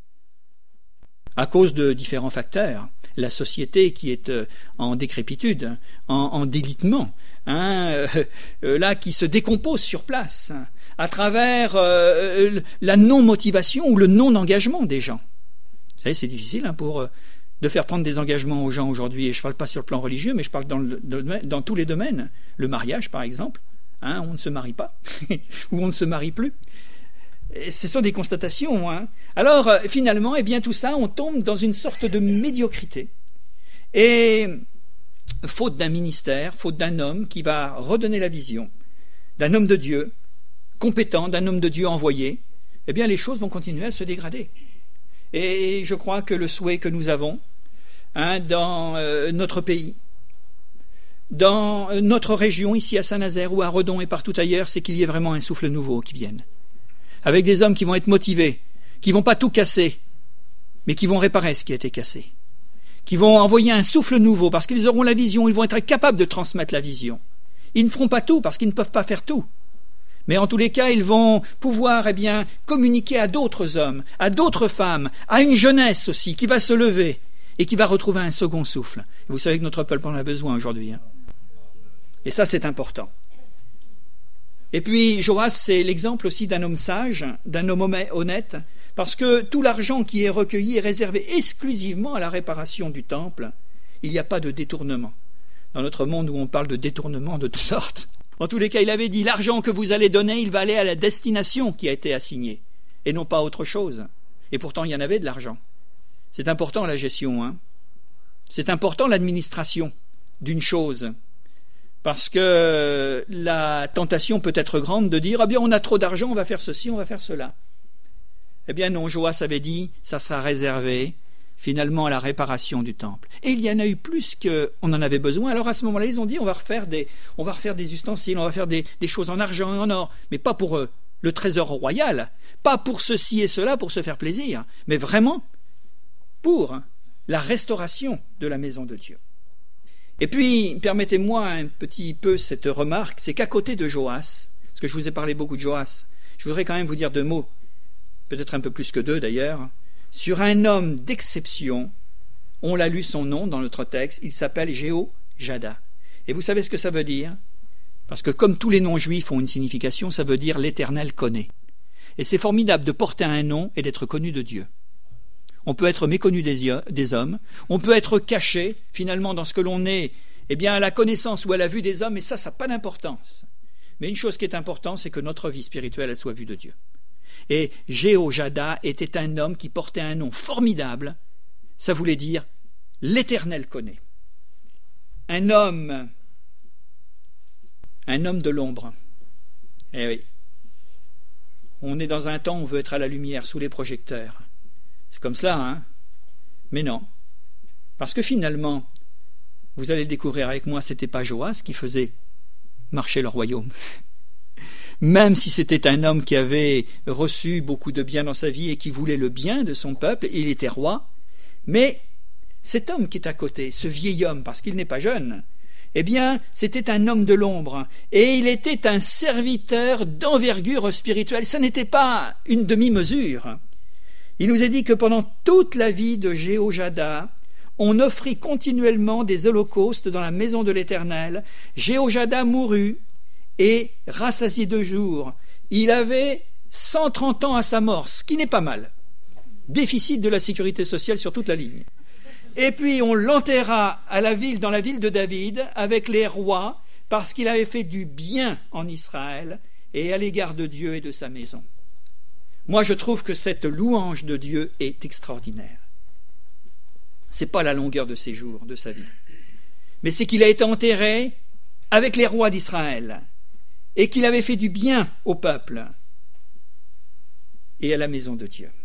à cause de différents facteurs, la société qui est en décrépitude, en, en délitement, hein, euh, là qui se décompose sur place, à travers euh, la non-motivation ou le non-engagement des gens. Vous savez, c'est difficile hein, pour euh, de faire prendre des engagements aux gens aujourd'hui, et je ne parle pas sur le plan religieux, mais je parle dans, le, dans tous les domaines. Le mariage, par exemple, hein, on ne se marie pas, ou on ne se marie plus. Et ce sont des constatations. Hein. Alors, euh, finalement, eh bien, tout ça, on tombe dans une sorte de médiocrité. Et faute d'un ministère, faute d'un homme qui va redonner la vision, d'un homme de Dieu, compétent, d'un homme de Dieu envoyé, eh bien, les choses vont continuer à se dégrader. Et je crois que le souhait que nous avons hein, dans euh, notre pays, dans euh, notre région, ici à Saint-Nazaire ou à Redon et partout ailleurs, c'est qu'il y ait vraiment un souffle nouveau qui vienne. Avec des hommes qui vont être motivés, qui ne vont pas tout casser, mais qui vont réparer ce qui a été cassé, qui vont envoyer un souffle nouveau, parce qu'ils auront la vision, ils vont être capables de transmettre la vision. Ils ne feront pas tout, parce qu'ils ne peuvent pas faire tout. Mais en tous les cas, ils vont pouvoir eh bien, communiquer à d'autres hommes, à d'autres femmes, à une jeunesse aussi, qui va se lever et qui va retrouver un second souffle. Et vous savez que notre peuple en a besoin aujourd'hui. Hein. Et ça, c'est important. Et puis, Joas, c'est l'exemple aussi d'un homme sage, d'un homme honnête, parce que tout l'argent qui est recueilli est réservé exclusivement à la réparation du temple. Il n'y a pas de détournement. Dans notre monde où on parle de détournement de toutes sortes, en tous les cas, il avait dit, l'argent que vous allez donner, il va aller à la destination qui a été assignée, et non pas autre chose. Et pourtant, il y en avait de l'argent. C'est important la gestion, hein. C'est important l'administration d'une chose. Parce que la tentation peut être grande de dire « Ah bien, on a trop d'argent, on va faire ceci, on va faire cela. » Eh bien non, Joas avait dit « Ça sera réservé finalement à la réparation du temple. » Et il y en a eu plus qu'on en avait besoin. Alors à ce moment-là, ils ont dit « On va refaire des, on va refaire des ustensiles, on va faire des, des choses en argent et en or. » Mais pas pour eux, le trésor royal, pas pour ceci et cela, pour se faire plaisir, mais vraiment pour la restauration de la maison de Dieu. Et puis, permettez-moi un petit peu cette remarque, c'est qu'à côté de Joas, parce que je vous ai parlé beaucoup de Joas, je voudrais quand même vous dire deux mots, peut-être un peu plus que deux d'ailleurs, sur un homme d'exception. On l'a lu son nom dans notre texte, il s'appelle Jéhojada. Et vous savez ce que ça veut dire? Parce que comme tous les noms juifs ont une signification, ça veut dire l'Éternel connaît. Et c'est formidable de porter un nom et d'être connu de Dieu. On peut être méconnu des, des hommes, on peut être caché finalement dans ce que l'on est, eh bien à la connaissance ou à la vue des hommes, et ça, ça n'a pas d'importance. Mais une chose qui est importante, c'est que notre vie spirituelle, elle soit vue de Dieu. Et Jéhojada était un homme qui portait un nom formidable, ça voulait dire l'Éternel connaît. Un homme, un homme de l'ombre. Eh oui. On est dans un temps où on veut être à la lumière, sous les projecteurs. C'est comme cela, hein? Mais non. Parce que finalement, vous allez le découvrir avec moi, c'était pas Joas qui faisait marcher le royaume. Même si c'était un homme qui avait reçu beaucoup de bien dans sa vie et qui voulait le bien de son peuple, il était roi. Mais cet homme qui est à côté, ce vieil homme, parce qu'il n'est pas jeune, eh bien, c'était un homme de l'ombre, et il était un serviteur d'envergure spirituelle. Ce n'était pas une demi-mesure. Il nous est dit que pendant toute la vie de Jéhojada, on offrit continuellement des holocaustes dans la maison de l'Éternel. Jéhojada mourut, et rassasié de jours. Il avait cent trente ans à sa mort, ce qui n'est pas mal. Déficit de la sécurité sociale sur toute la ligne. Et puis on l'enterra à la ville, dans la ville de David, avec les rois, parce qu'il avait fait du bien en Israël et à l'égard de Dieu et de sa maison. Moi, je trouve que cette louange de Dieu est extraordinaire. Ce n'est pas la longueur de ses jours, de sa vie, mais c'est qu'il a été enterré avec les rois d'Israël et qu'il avait fait du bien au peuple et à la maison de Dieu.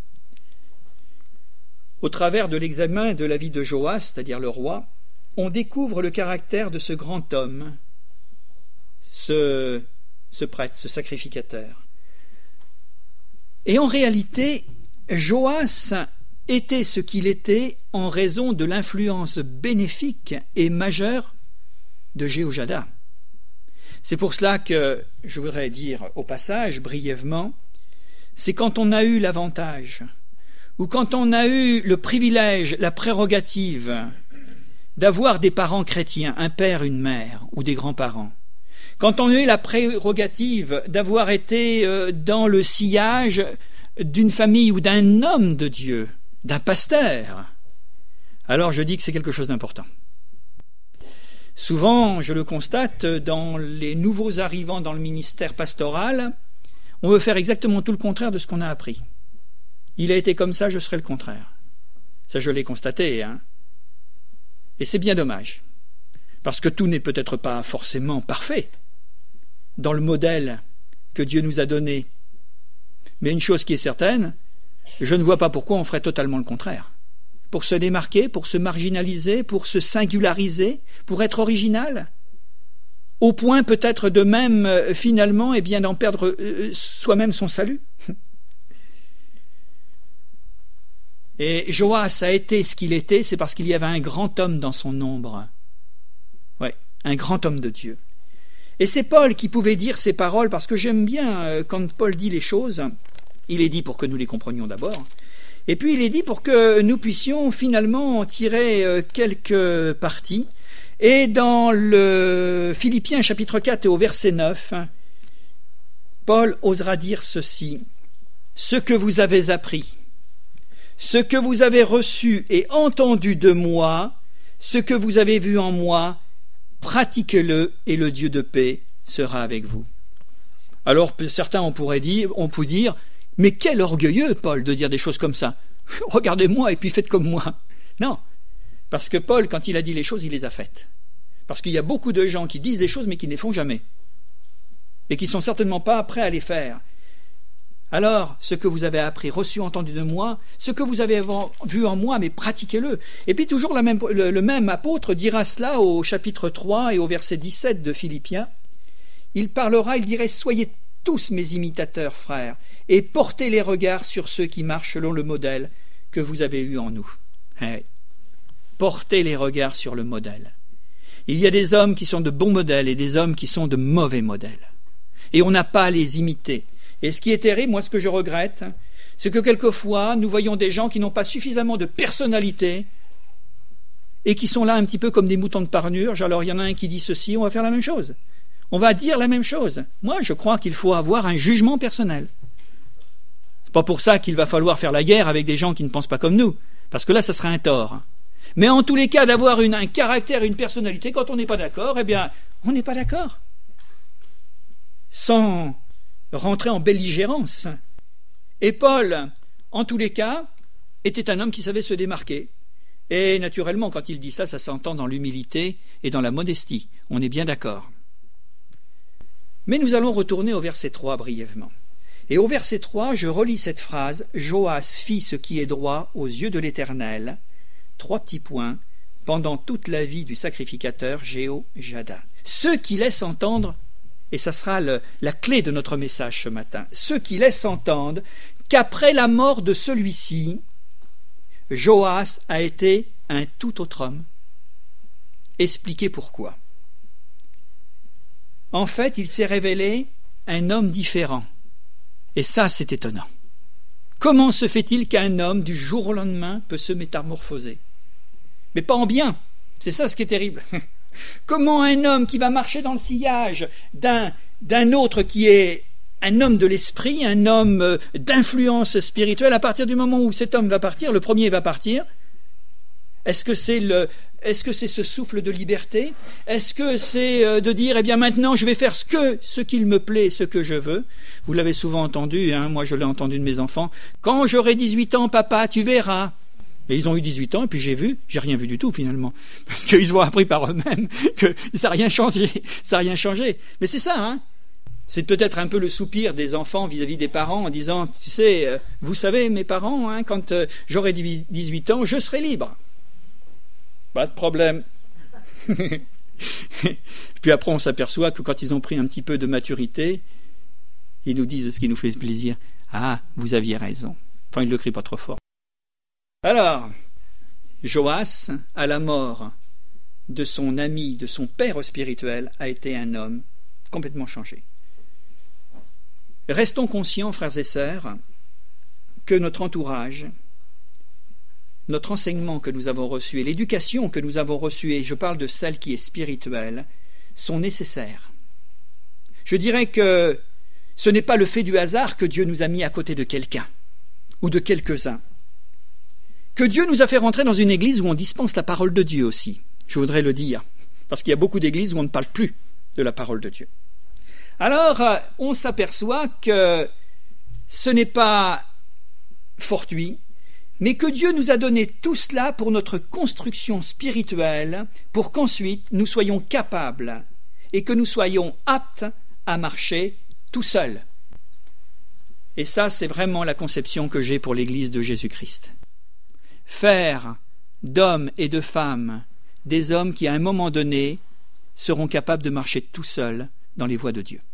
Au travers de l'examen de la vie de Joas, c'est-à-dire le roi, on découvre le caractère de ce grand homme, ce, ce prêtre, ce sacrificateur. Et en réalité, Joas était ce qu'il était en raison de l'influence bénéfique et majeure de Jéhojada. C'est pour cela que je voudrais dire au passage, brièvement, c'est quand on a eu l'avantage ou quand on a eu le privilège, la prérogative d'avoir des parents chrétiens, un père, une mère, ou des grands-parents, quand on a eu la prérogative d'avoir été dans le sillage d'une famille ou d'un homme de Dieu, d'un pasteur, alors je dis que c'est quelque chose d'important. Souvent, je le constate, dans les nouveaux arrivants dans le ministère pastoral, on veut faire exactement tout le contraire de ce qu'on a appris. Il a été comme ça, je serai le contraire. Ça, je l'ai constaté, hein. Et c'est bien dommage, parce que tout n'est peut-être pas forcément parfait dans le modèle que Dieu nous a donné. Mais une chose qui est certaine, je ne vois pas pourquoi on ferait totalement le contraire. Pour se démarquer, pour se marginaliser, pour se singulariser, pour être original, au point peut-être de même, euh, finalement, eh bien, d'en perdre euh, soi-même son salut. Et Joas a été ce qu'il était, c'est parce qu'il y avait un grand homme dans son ombre. Ouais, un grand homme de Dieu. Et c'est Paul qui pouvait dire ces paroles, parce que j'aime bien euh, quand Paul dit les choses, il est dit pour que nous les comprenions d'abord, et puis il est dit pour que nous puissions finalement en tirer euh, quelques parties. Et dans le Philippiens chapitre quatre et au verset neuf, Paul osera dire ceci: « Ce que vous avez appris, ce que vous avez reçu et entendu de moi, ce que vous avez vu en moi, pratiquez-le et le Dieu de paix sera avec vous. » Alors certains on pourrait dire, on peut dire, mais quel orgueilleux Paul de dire des choses comme ça. Regardez-moi et puis faites comme moi. Non, parce que Paul, quand il a dit les choses, il les a faites. Parce qu'il y a beaucoup de gens qui disent des choses mais qui ne les font jamais. Et qui ne sont certainement pas prêts à les faire. Alors, ce que vous avez appris, reçu, entendu de moi, ce que vous avez vu en moi, mais pratiquez-le. Et puis toujours la même, le, le même apôtre dira cela au chapitre trois et au verset dix-sept de Philippiens. Il parlera, il dirait: « Soyez tous mes imitateurs, frères, et portez les regards sur ceux qui marchent selon le modèle que vous avez eu en nous. » Hey. Portez les regards sur le modèle. Il y a des hommes qui sont de bons modèles et des hommes qui sont de mauvais modèles. Et on n'a pas à les imiter. Et ce qui est terrible, moi ce que je regrette, c'est que quelquefois nous voyons des gens qui n'ont pas suffisamment de personnalité et qui sont là un petit peu comme des moutons de Panurge. Alors il y en a un qui dit ceci, on va faire la même chose. On va dire la même chose. Moi je crois qu'il faut avoir un jugement personnel. C'est pas pour ça qu'il va falloir faire la guerre avec des gens qui ne pensent pas comme nous, parce que là ça serait un tort. Mais en tous les cas, d'avoir une, un caractère, une personnalité, quand on n'est pas d'accord, eh bien, on n'est pas d'accord. Sans rentrer en belligérance. Et Paul, en tous les cas, était un homme qui savait se démarquer. Et naturellement, quand il dit ça, ça s'entend dans l'humilité et dans la modestie. On est bien d'accord. Mais nous allons retourner au verset trois brièvement. Et au verset trois, je relis cette phrase « Joas fit ce qui est droit aux yeux de l'Éternel ». Trois petits points, pendant toute la vie du sacrificateur Jéhojada. Ceux qui laissent entendre, et ça sera le, la clé de notre message ce matin, ceux qui laissent entendre qu'après la mort de celui-ci, Joas a été un tout autre homme. Expliquez pourquoi. En fait, il s'est révélé un homme différent. Et ça, c'est étonnant. Comment se fait-il qu'un homme, du jour au lendemain, peut se métamorphoser? Mais pas en bien. C'est ça ce qui est terrible. Comment un homme qui va marcher dans le sillage d'un, d'un autre qui est un homme de l'esprit, un homme d'influence spirituelle, à partir du moment où cet homme va partir, le premier va partir, est-ce que c'est le, est-ce que c'est ce souffle de liberté? Est-ce que c'est de dire, eh bien maintenant je vais faire ce que, ce qu'il me plaît, ce que je veux? Vous l'avez souvent entendu, hein, moi je l'ai entendu de mes enfants. Quand j'aurai dix-huit ans, papa, tu verras. Et ils ont eu dix-huit ans, et puis j'ai vu, j'ai rien vu du tout finalement, parce qu'ils ont appris par eux-mêmes que ça n'a rien changé, ça n'a rien changé. Mais c'est ça, hein. C'est peut-être un peu le soupir des enfants vis-à-vis des parents en disant, tu sais, euh, vous savez, mes parents, hein, quand euh, j'aurai dix-huit ans, je serai libre. Pas de problème. Puis après, on s'aperçoit que quand ils ont pris un petit peu de maturité, ils nous disent ce qui nous fait plaisir. Ah, vous aviez raison. Enfin, ils ne le crient pas trop fort. Alors, Joas, à la mort de son ami, de son père spirituel, a été un homme complètement changé. Restons conscients, frères et sœurs, que notre entourage, notre enseignement que nous avons reçu et l'éducation que nous avons reçue, et je parle de celle qui est spirituelle, sont nécessaires. Je dirais que ce n'est pas le fait du hasard que Dieu nous a mis à côté de quelqu'un ou de quelques-uns. Que Dieu nous a fait rentrer dans une église où on dispense la parole de Dieu aussi, je voudrais le dire, parce qu'il y a beaucoup d'églises où on ne parle plus de la parole de Dieu. Alors, on s'aperçoit que ce n'est pas fortuit, mais que Dieu nous a donné tout cela pour notre construction spirituelle, pour qu'ensuite nous soyons capables et que nous soyons aptes à marcher tout seuls. Et ça, c'est vraiment la conception que j'ai pour l'Église de Jésus-Christ. Faire d'hommes et de femmes des hommes qui, à un moment donné, seront capables de marcher tout seuls dans les voies de Dieu.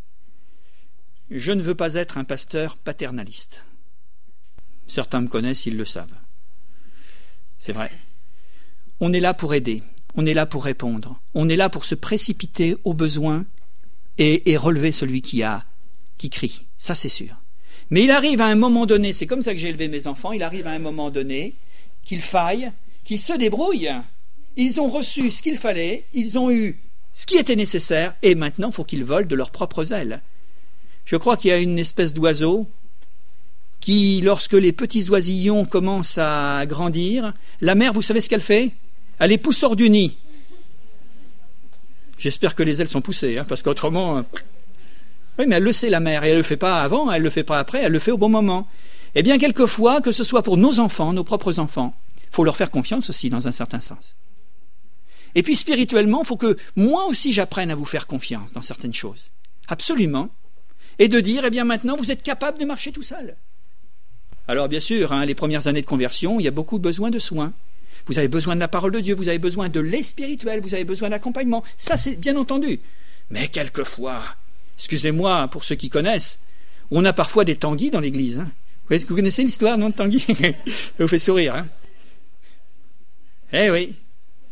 Je ne veux pas être un pasteur paternaliste. Certains me connaissent, ils le savent. C'est vrai. On est là pour aider, on est là pour répondre, on est là pour se précipiter aux besoins et, et relever celui qui a, qui crie. Ça, c'est sûr. Mais il arrive à un moment donné, c'est comme ça que j'ai élevé mes enfants, il arrive à un moment donné qu'il faille, qu'ils se débrouillent. Ils ont reçu ce qu'il fallait, ils ont eu ce qui était nécessaire, et maintenant il faut qu'ils volent de leurs propres ailes. Je crois qu'il y a une espèce d'oiseau qui, lorsque les petits oisillons commencent à grandir, la mère, vous savez ce qu'elle fait? Elle les pousse hors du nid. J'espère que les ailes sont poussées, hein, parce qu'autrement... Oui, mais elle le sait, la mère, et elle ne le fait pas avant, elle ne le fait pas après, elle le fait au bon moment. Eh bien, quelquefois, que ce soit pour nos enfants, nos propres enfants, il faut leur faire confiance aussi, dans un certain sens. Et puis, spirituellement, il faut que moi aussi j'apprenne à vous faire confiance dans certaines choses. Absolument. Et de dire, eh bien, maintenant, vous êtes capable de marcher tout seul. Alors, bien sûr, hein, les premières années de conversion, il y a beaucoup besoin de soins. Vous avez besoin de la parole de Dieu, vous avez besoin de lait spirituel, vous avez besoin d'accompagnement. Ça, c'est bien entendu. Mais quelquefois, excusez-moi pour ceux qui connaissent, on a parfois des Tanguy dans l'église. Hein. Est-ce que vous connaissez l'histoire, non, de Tanguy? Ça vous fait sourire. Hein. Eh oui.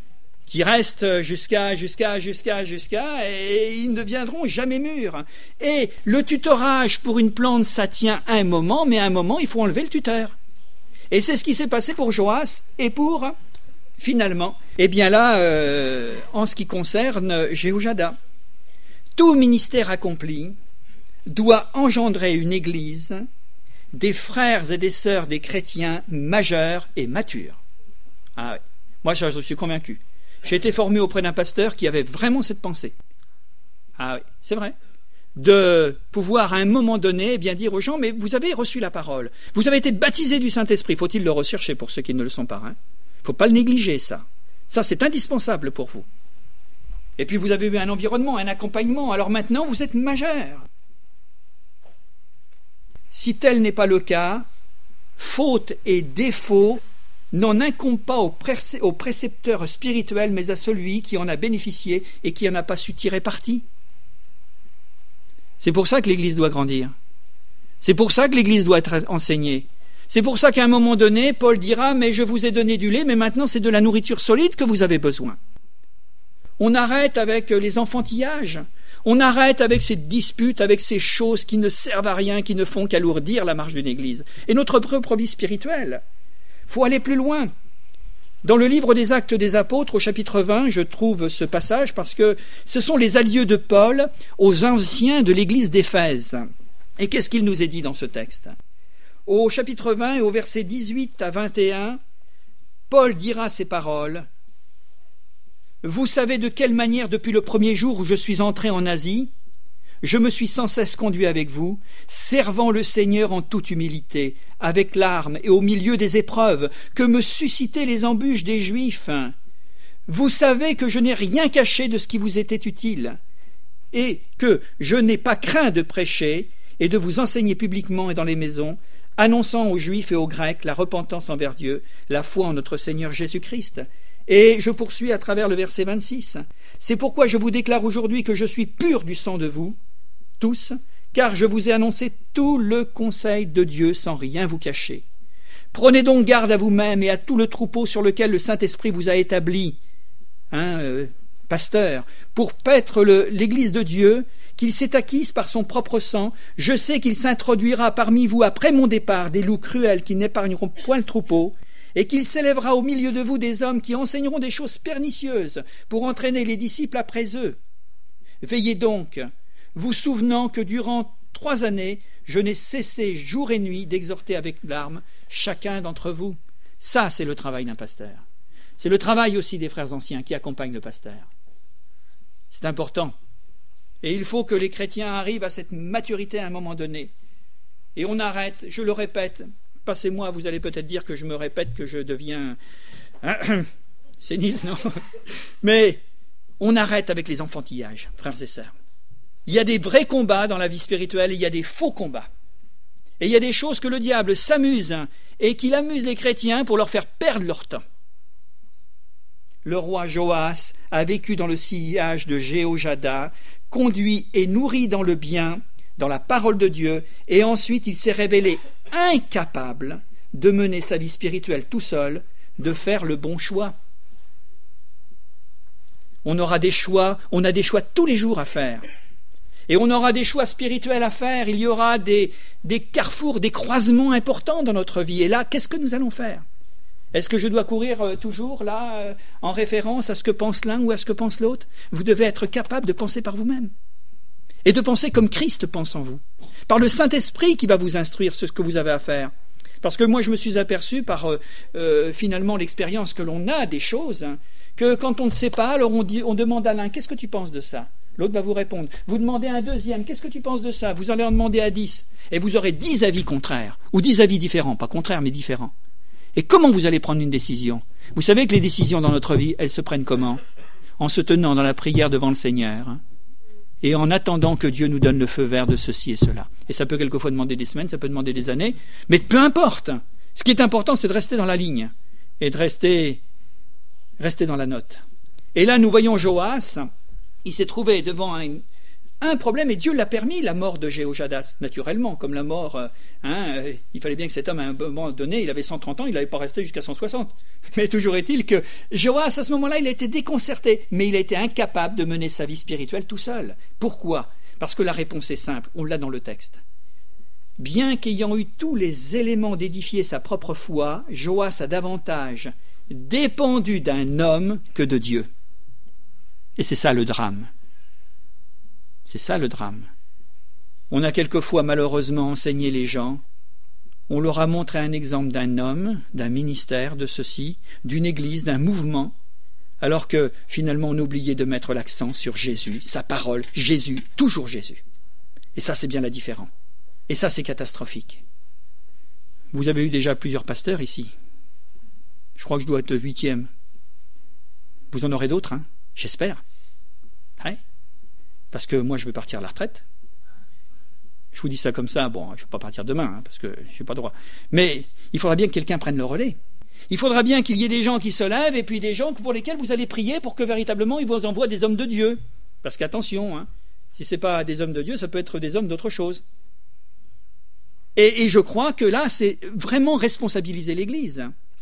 qui restent jusqu'à, jusqu'à, jusqu'à, jusqu'à, et ils ne deviendront jamais mûrs. Et le tutorage pour une plante, ça tient un moment, mais à un moment, il faut enlever le tuteur. Et c'est ce qui s'est passé pour Joas et pour, finalement, eh bien là, euh, en ce qui concerne Jéhojada. Tout ministère accompli doit engendrer une église, des frères et des sœurs des chrétiens majeurs et matures. Ah oui, moi je suis convaincu. J'ai été formé auprès d'un pasteur qui avait vraiment cette pensée. Ah oui, c'est vrai. De pouvoir à un moment donné eh bien dire aux gens, mais vous avez reçu la parole, vous avez été baptisés du Saint-Esprit, faut-il le rechercher pour ceux qui ne le sont pas, hein? Faut pas le négliger, ça. Ça, c'est indispensable pour vous. Et puis vous avez eu un environnement, un accompagnement, alors maintenant vous êtes majeur. Si tel n'est pas le cas, faute et défaut n'en incombe pas au, pré- au précepteur spirituel, mais à celui qui en a bénéficié et qui n'en a pas su tirer parti. C'est pour ça que l'Église doit grandir. C'est pour ça que l'Église doit être enseignée. C'est pour ça qu'à un moment donné, Paul dira « Mais je vous ai donné du lait, mais maintenant c'est de la nourriture solide que vous avez besoin. » On arrête avec les enfantillages. On arrête avec ces disputes, avec ces choses qui ne servent à rien, qui ne font qu'alourdir la marche d'une Église. Et notre propre vie spirituelle. Il faut aller plus loin. Dans le livre des Actes des Apôtres, au chapitre vingt, je trouve ce passage parce que ce sont les alliés de Paul aux anciens de l'Église d'Éphèse. Et qu'est-ce qu'il nous est dit dans ce texte ? Au chapitre vingt et au verset dix-huit à vingt et un, Paul dira ces paroles. « Vous savez de quelle manière, depuis le premier jour où je suis entré en Asie, je me suis sans cesse conduit avec vous, servant le Seigneur en toute humilité, avec larmes et au milieu des épreuves que me suscitaient les embûches des Juifs. Vous savez que je n'ai rien caché de ce qui vous était utile, et que je n'ai pas craint de prêcher et de vous enseigner publiquement et dans les maisons, annonçant aux Juifs et aux Grecs la repentance envers Dieu, la foi en notre Seigneur Jésus-Christ. » Et je poursuis à travers le verset vingt-six. « C'est pourquoi je vous déclare aujourd'hui que je suis pur du sang de vous, tous, car je vous ai annoncé tout le conseil de Dieu sans rien vous cacher. Prenez donc garde à vous-même et à tout le troupeau sur lequel le Saint-Esprit vous a établi, hein, euh, pasteur, pour paître le, l'Église de Dieu, qu'il s'est acquise par son propre sang. Je sais qu'il s'introduira parmi vous après mon départ des loups cruels qui n'épargneront point le troupeau, et qu'il s'élèvera au milieu de vous des hommes qui enseigneront des choses pernicieuses pour entraîner les disciples après eux. Veillez donc, vous souvenant que durant trois années, je n'ai cessé jour et nuit d'exhorter avec larmes chacun d'entre vous. » Ça, c'est le travail d'un pasteur. C'est le travail aussi des frères anciens qui accompagnent le pasteur. C'est important. Et il faut que les chrétiens arrivent à cette maturité à un moment donné. Et on arrête, je le répète, passez-moi, vous allez peut-être dire que je me répète, que je deviens sénile, non ? Mais on arrête avec les enfantillages, frères et sœurs. Il y a des vrais combats dans la vie spirituelle et il y a des faux combats. Et il y a des choses que le diable s'amuse et qu'il amuse les chrétiens pour leur faire perdre leur temps. Le roi Joas a vécu dans le sillage de Jéhojada, conduit et nourri dans le bien, dans la parole de Dieu, et ensuite il s'est révélé incapable de mener sa vie spirituelle tout seul, de faire le bon choix. On aura des choix, on a des choix tous les jours à faire. Et on aura des choix spirituels à faire, il y aura des, des carrefours, des croisements importants dans notre vie. Et là, qu'est-ce que nous allons faire ? Est-ce que je dois courir euh, toujours là, euh, en référence à ce que pense l'un ou à ce que pense l'autre ? Vous devez être capable de penser par vous-même. Et de penser comme Christ pense en vous. Par le Saint-Esprit qui va vous instruire sur ce que vous avez à faire. Parce que moi, je me suis aperçu par euh, euh, finalement l'expérience que l'on a des choses, hein, que quand on ne sait pas, alors on, dit, on demande à l'un, qu'est-ce que tu penses de ça ? L'autre va vous répondre. Vous demandez à un deuxième, qu'est-ce que tu penses de ça ? Vous allez en demander à dix. Et vous aurez dix avis contraires, ou dix avis différents, pas contraires, mais différents. Et comment vous allez prendre une décision ? Vous savez que les décisions dans notre vie, elles se prennent comment ? En se tenant dans la prière devant le Seigneur, hein, et en attendant que Dieu nous donne le feu vert de ceci et cela. Et ça peut quelquefois demander des semaines, ça peut demander des années, mais peu importe. Ce qui est important, c'est de rester dans la ligne, et de rester, rester dans la note. Et là, nous voyons Joas. Il s'est trouvé devant un, un problème, et Dieu l'a permis, la mort de Jéhojadas, naturellement, comme la mort, euh, hein, euh, il fallait bien que cet homme, à un moment donné, il avait cent trente ans, il n'avait pas resté jusqu'à cent soixante. Mais toujours est-il que Joas, à ce moment-là, il a été déconcerté, mais il a été incapable de mener sa vie spirituelle tout seul. Pourquoi ? Parce que la réponse est simple, on l'a dans le texte. Bien qu'ayant eu tous les éléments d'édifier sa propre foi, Joas a davantage dépendu d'un homme que de Dieu. Et c'est ça le drame. C'est ça le drame. On a quelquefois malheureusement enseigné les gens, on leur a montré un exemple d'un homme, d'un ministère, de ceci, d'une église, d'un mouvement, alors que finalement on oubliait de mettre l'accent sur Jésus, sa parole, Jésus, toujours Jésus. Et ça c'est bien la différence. Et ça c'est catastrophique. Vous avez eu déjà plusieurs pasteurs ici. Je crois que je dois être le huitième. Vous en aurez d'autres, hein ? J'espère. Hein ? Parce que moi, je veux partir à la retraite. Je vous dis ça comme ça, bon, je ne vais pas partir demain, hein, parce que je n'ai pas le droit. Mais il faudra bien que quelqu'un prenne le relais. Il faudra bien qu'il y ait des gens qui se lèvent, et puis des gens pour lesquels vous allez prier pour que véritablement, ils vous envoient des hommes de Dieu. Parce qu'attention, hein, si ce n'est pas des hommes de Dieu, ça peut être des hommes d'autre chose. Et, et je crois que là, c'est vraiment responsabiliser l'Église.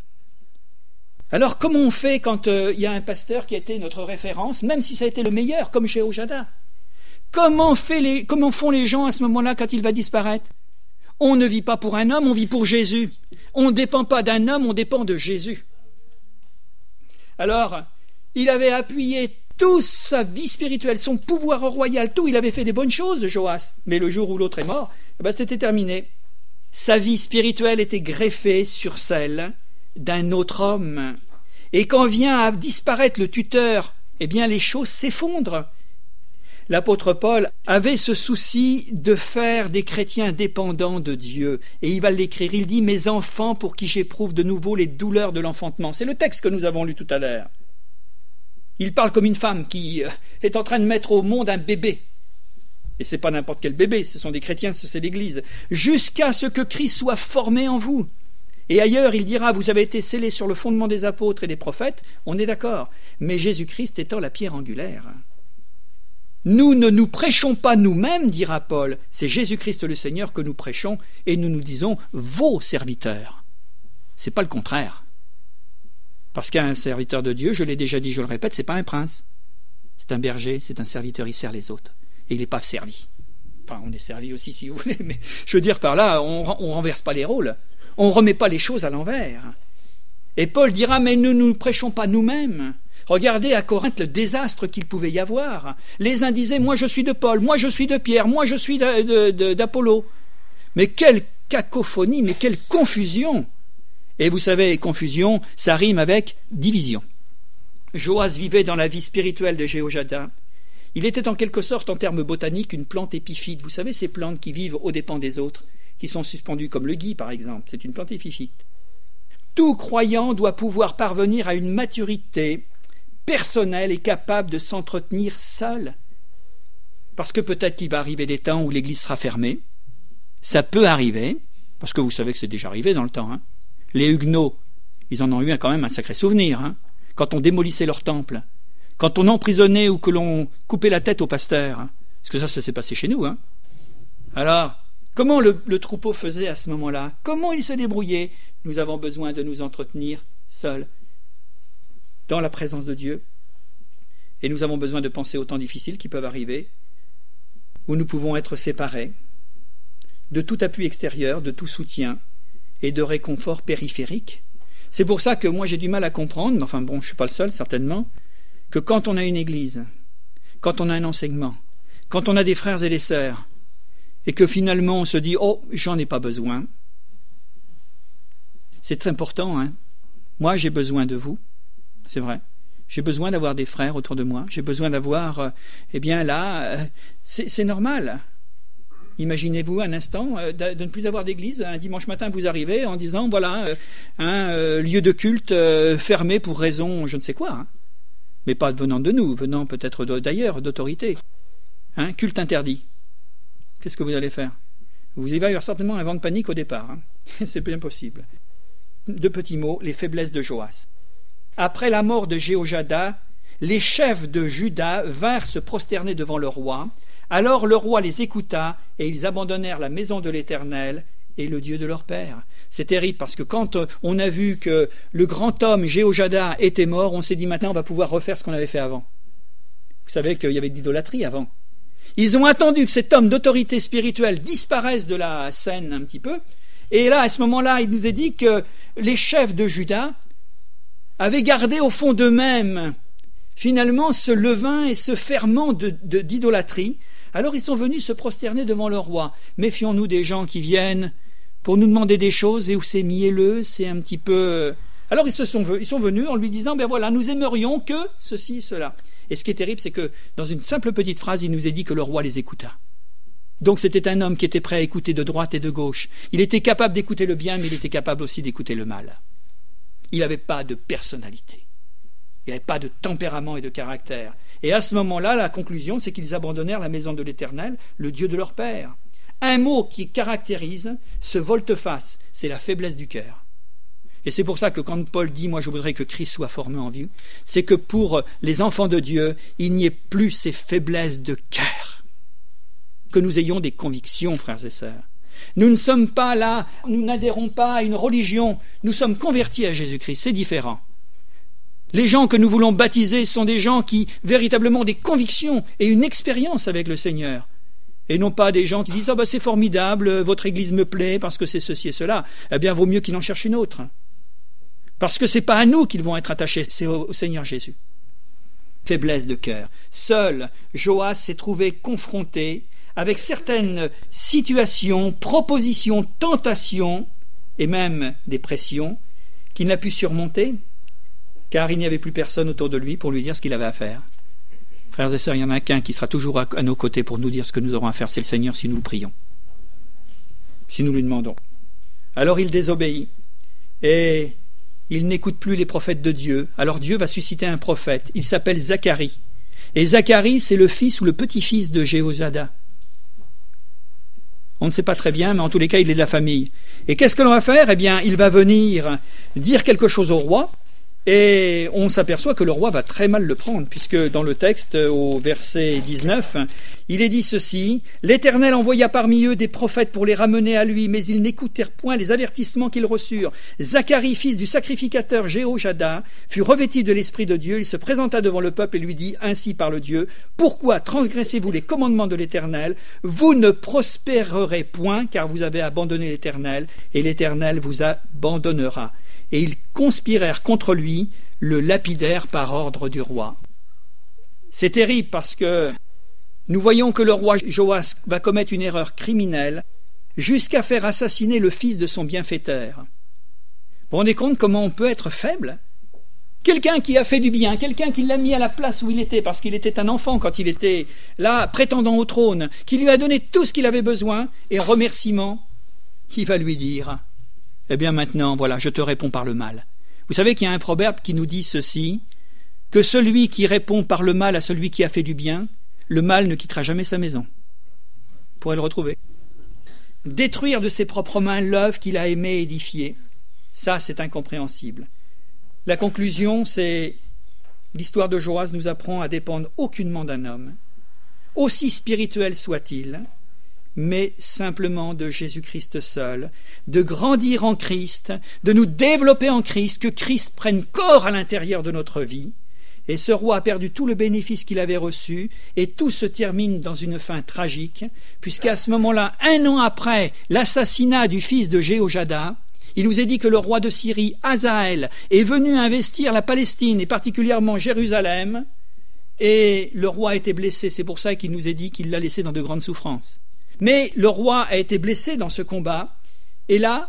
Alors, comment on fait quand il euh, y a un pasteur qui a été notre référence, même si ça a été le meilleur, comme Jéhojadas ? Comment, fait les, comment font les gens à ce moment-là quand il va disparaître ? On ne vit pas pour un homme, on vit pour Jésus. On ne dépend pas d'un homme, on dépend de Jésus. Alors, il avait appuyé toute sa vie spirituelle, son pouvoir royal, tout. Il avait fait des bonnes choses, Joas. Mais le jour où l'autre est mort, eh ben, c'était terminé. Sa vie spirituelle était greffée sur celle d'un autre homme. Et quand vient à disparaître le tuteur, eh bien les choses s'effondrent. L'apôtre Paul avait ce souci de faire des chrétiens dépendants de Dieu. Et il va l'écrire, il dit « Mes enfants, pour qui j'éprouve de nouveau les douleurs de l'enfantement ». C'est le texte que nous avons lu tout à l'heure. Il parle comme une femme qui est en train de mettre au monde un bébé. Et ce n'est pas n'importe quel bébé, ce sont des chrétiens, c'est l'Église. « Jusqu'à ce que Christ soit formé en vous ». Et ailleurs, il dira, vous avez été scellés sur le fondement des apôtres et des prophètes, on est d'accord, mais Jésus-Christ étant la pierre angulaire. Nous ne nous prêchons pas nous-mêmes, dira Paul, c'est Jésus-Christ le Seigneur que nous prêchons, et nous nous disons vos serviteurs. C'est pas le contraire. Parce qu'un serviteur de Dieu, je l'ai déjà dit, je le répète, c'est pas un prince. C'est un berger, c'est un serviteur, il sert les autres. Et il n'est pas servi. Enfin, on est servi aussi si vous voulez, mais je veux dire par là, on ne renverse pas les rôles. On ne remet pas les choses à l'envers. Et Paul dira, mais nous ne nous prêchons pas nous-mêmes. Regardez à Corinthe le désastre qu'il pouvait y avoir. Les uns disaient, moi je suis de Paul, moi je suis de Pierre, moi je suis d'Apollo. Mais quelle cacophonie, mais quelle confusion. Et vous savez, confusion, ça rime avec division. Joas vivait dans la vie spirituelle de Jéhojadas. Il était en quelque sorte, en termes botaniques, une plante épiphyte. Vous savez, ces plantes qui vivent aux dépens des autres, qui sont suspendues, comme le gui par exemple, c'est une plante épiphyte. Tout croyant doit pouvoir parvenir à une maturité personnelle et capable de s'entretenir seul. Parce que peut-être qu'il va arriver des temps où l'Église sera fermée. Ça peut arriver, parce que vous savez que c'est déjà arrivé dans le temps. Hein. Les Huguenots, ils en ont eu quand même un sacré souvenir. Hein. Quand on démolissait leur temple, quand on emprisonnait ou que l'on coupait la tête au pasteur. Hein. Parce que ça, ça s'est passé chez nous. Hein. Alors, comment le, le troupeau faisait à ce moment-là? Comment il se débrouillait? Nous avons besoin de nous entretenir seuls, dans la présence de Dieu. Et nous avons besoin de penser aux temps difficiles qui peuvent arriver, où nous pouvons être séparés de tout appui extérieur, de tout soutien et de réconfort périphérique. C'est pour ça que moi j'ai du mal à comprendre, mais enfin bon, je ne suis pas le seul certainement, que quand on a une église, quand on a un enseignement, quand on a des frères et des sœurs, et que finalement on se dit « Oh, j'en ai pas besoin », c'est important, hein. Moi j'ai besoin de vous, c'est vrai. J'ai besoin d'avoir des frères autour de moi. J'ai besoin d'avoir, euh, eh bien là, euh, c'est, c'est normal. Imaginez-vous un instant euh, de, de ne plus avoir d'église. Un dimanche matin, vous arrivez en disant, voilà, euh, un euh, lieu de culte euh, fermé pour raison je ne sais quoi. Hein. Mais pas venant de nous, venant peut-être d'ailleurs, d'autorité. Hein, culte interdit. Qu'est-ce que vous allez faire? Vous y va y avoir certainement un vent de panique au départ. Hein. C'est bien possible. Deux petits mots, les faiblesses de Joas. Après la mort de Jéhojadas, les chefs de Juda vinrent se prosterner devant le roi, Alors le roi les écouta, et ils abandonnèrent la maison de l'Éternel et le Dieu de leur père. C'est terrible parce que quand on a vu que le grand homme Jéhojada était mort, on s'est dit maintenant on va pouvoir refaire ce qu'on avait fait avant. Vous savez qu'il y avait de l'idolâtrie avant. Ils ont attendu que cet homme d'autorité spirituelle disparaisse de la scène un petit peu, et là à ce moment-là il nous est dit que les chefs de Juda avaient gardé au fond d'eux-mêmes finalement ce levain et ce ferment de, de, d'idolâtrie. Alors ils sont venus se prosterner devant le roi. Méfions-nous des gens qui viennent pour nous demander des choses et où c'est mielleux, c'est un petit peu... Alors ils, se sont, ils sont venus en lui disant, ben voilà, nous aimerions que ceci, cela. Et ce qui est terrible, c'est que dans une simple petite phrase, il nous est dit que le roi les écouta. Donc c'était un homme qui était prêt à écouter de droite et de gauche. Il était capable d'écouter le bien, mais il était capable aussi d'écouter le mal. Il n'avait pas de personnalité. Il n'avait pas de tempérament et de caractère. Et à ce moment-là, la conclusion, c'est qu'ils abandonnèrent la maison de l'Éternel, le Dieu de leur père. Un mot qui caractérise ce volte-face, c'est la faiblesse du cœur. Et c'est pour ça que quand Paul dit « Moi, je voudrais que Christ soit formé en vous », c'est que pour les enfants de Dieu, il n'y ait plus ces faiblesses de cœur. Que nous ayons des convictions, frères et sœurs. Nous ne sommes pas là, nous n'adhérons pas à une religion, nous sommes convertis à Jésus-Christ, c'est différent. Les gens que nous voulons baptiser sont des gens qui véritablement ont des convictions et une expérience avec le Seigneur. Et non pas des gens qui disent « Ah ben c'est formidable, votre église me plaît parce que c'est ceci et cela ». Eh bien, vaut mieux qu'il en cherche une autre. Parce que ce n'est pas à nous qu'ils vont être attachés, c'est au Seigneur Jésus. Faiblesse de cœur. Seul Joas s'est trouvé confronté avec certaines situations, propositions, tentations et même des pressions qu'il n'a pu surmonter car il n'y avait plus personne autour de lui pour lui dire ce qu'il avait à faire. Frères et sœurs, il n'y en a qu'un qui sera toujours à nos côtés pour nous dire ce que nous aurons à faire, c'est le Seigneur si nous le prions, si nous lui demandons. Alors il désobéit et il n'écoute plus les prophètes de Dieu. Alors Dieu va susciter un prophète, il s'appelle Zacharie. Et Zacharie, c'est le fils ou le petit-fils de Jéhojada. On ne sait pas très bien, mais en tous les cas, il est de la famille. Et qu'est-ce que l'on va faire ? Eh bien, il va venir dire quelque chose au roi, et on s'aperçoit que le roi va très mal le prendre, puisque dans le texte, au verset dix-neuf, il est dit ceci, « L'Éternel envoya parmi eux des prophètes pour les ramener à lui, mais ils n'écoutèrent point les avertissements qu'ils reçurent. Zacharie, fils du sacrificateur Jéhojada, fut revêtu de l'Esprit de Dieu. Il se présenta devant le peuple et lui dit, ainsi parle Dieu, « Pourquoi transgressez-vous les commandements de l'Éternel ? Vous ne prospérerez point, car vous avez abandonné l'Éternel, et l'Éternel vous abandonnera. » Et ils conspirèrent contre lui, le lapidèrent par ordre du roi. C'est terrible parce que nous voyons que le roi Joas va commettre une erreur criminelle jusqu'à faire assassiner le fils de son bienfaiteur. Vous vous rendez compte comment on peut être faible ? Quelqu'un qui a fait du bien, quelqu'un qui l'a mis à la place où il était, parce qu'il était un enfant quand il était là, prétendant au trône, qui lui a donné tout ce qu'il avait besoin, et en remerciement, il va lui dire... Eh bien maintenant, voilà, je te réponds par le mal. Vous savez qu'il y a un proverbe qui nous dit ceci, que celui qui répond par le mal à celui qui a fait du bien, le mal ne quittera jamais sa maison. Vous pourrez le retrouver. Détruire de ses propres mains l'œuvre qu'il a aimé édifier, ça c'est incompréhensible. La conclusion, c'est l'histoire de Joas nous apprend à dépendre aucunement d'un homme, aussi spirituel soit-il, mais simplement de Jésus-Christ seul, de grandir en Christ, de nous développer en Christ, que Christ prenne corps à l'intérieur de notre vie. Et ce roi a perdu tout le bénéfice qu'il avait reçu, et tout se termine dans une fin tragique, puisqu'à ce moment-là, un an après l'assassinat du fils de Jéhojada, il nous est dit que le roi de Syrie, Hazaël, est venu investir la Palestine, et particulièrement Jérusalem, et le roi a été blessé. C'est pour ça qu'il nous est dit qu'il l'a laissé dans de grandes souffrances. Mais le roi a été blessé dans ce combat, et là,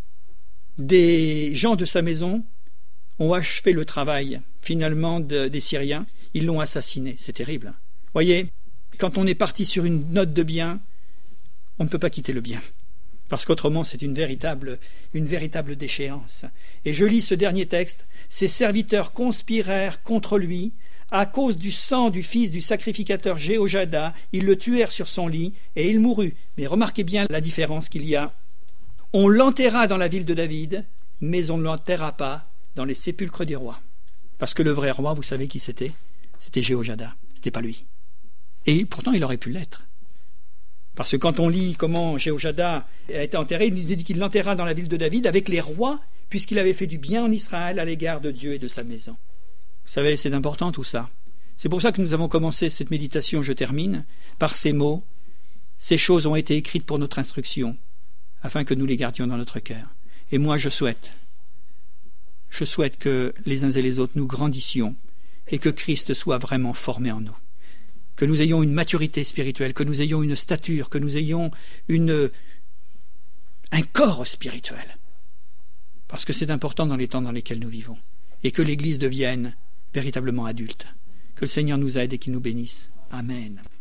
des gens de sa maison ont achevé le travail, finalement, de, des Syriens. Ils l'ont assassiné. C'est terrible. Voyez, quand on est parti sur une note de bien, on ne peut pas quitter le bien, parce qu'autrement, c'est une véritable, une véritable déchéance. Et je lis ce dernier texte. « Ses serviteurs conspirèrent contre lui, à cause du sang du fils du sacrificateur Jéhojada, ils le tuèrent sur son lit, et il mourut. » Mais remarquez bien la différence qu'il y a. On l'enterra dans la ville de David, mais on ne l'enterra pas dans les sépulcres des rois. Parce que le vrai roi, vous savez qui c'était ? C'était Jéhojada, c'était pas lui. Et pourtant, il aurait pu l'être. Parce que quand on lit comment Jéhoiada a été enterré, il nous dit qu'il l'enterra dans la ville de David avec les rois, puisqu'il avait fait du bien en Israël à l'égard de Dieu et de sa maison. Vous savez, c'est important tout ça. C'est pour ça que nous avons commencé cette méditation, je termine, par ces mots. Ces choses ont été écrites pour notre instruction, afin que nous les gardions dans notre cœur. Et moi, je souhaite, je souhaite que les uns et les autres nous grandissions et que Christ soit vraiment formé en nous. Que nous ayons une maturité spirituelle, que nous ayons une stature, que nous ayons une, un corps spirituel. Parce que c'est important dans les temps dans lesquels nous vivons. Et que l'Église devienne véritablement adulte. Que le Seigneur nous aide et qu'il nous bénisse. Amen.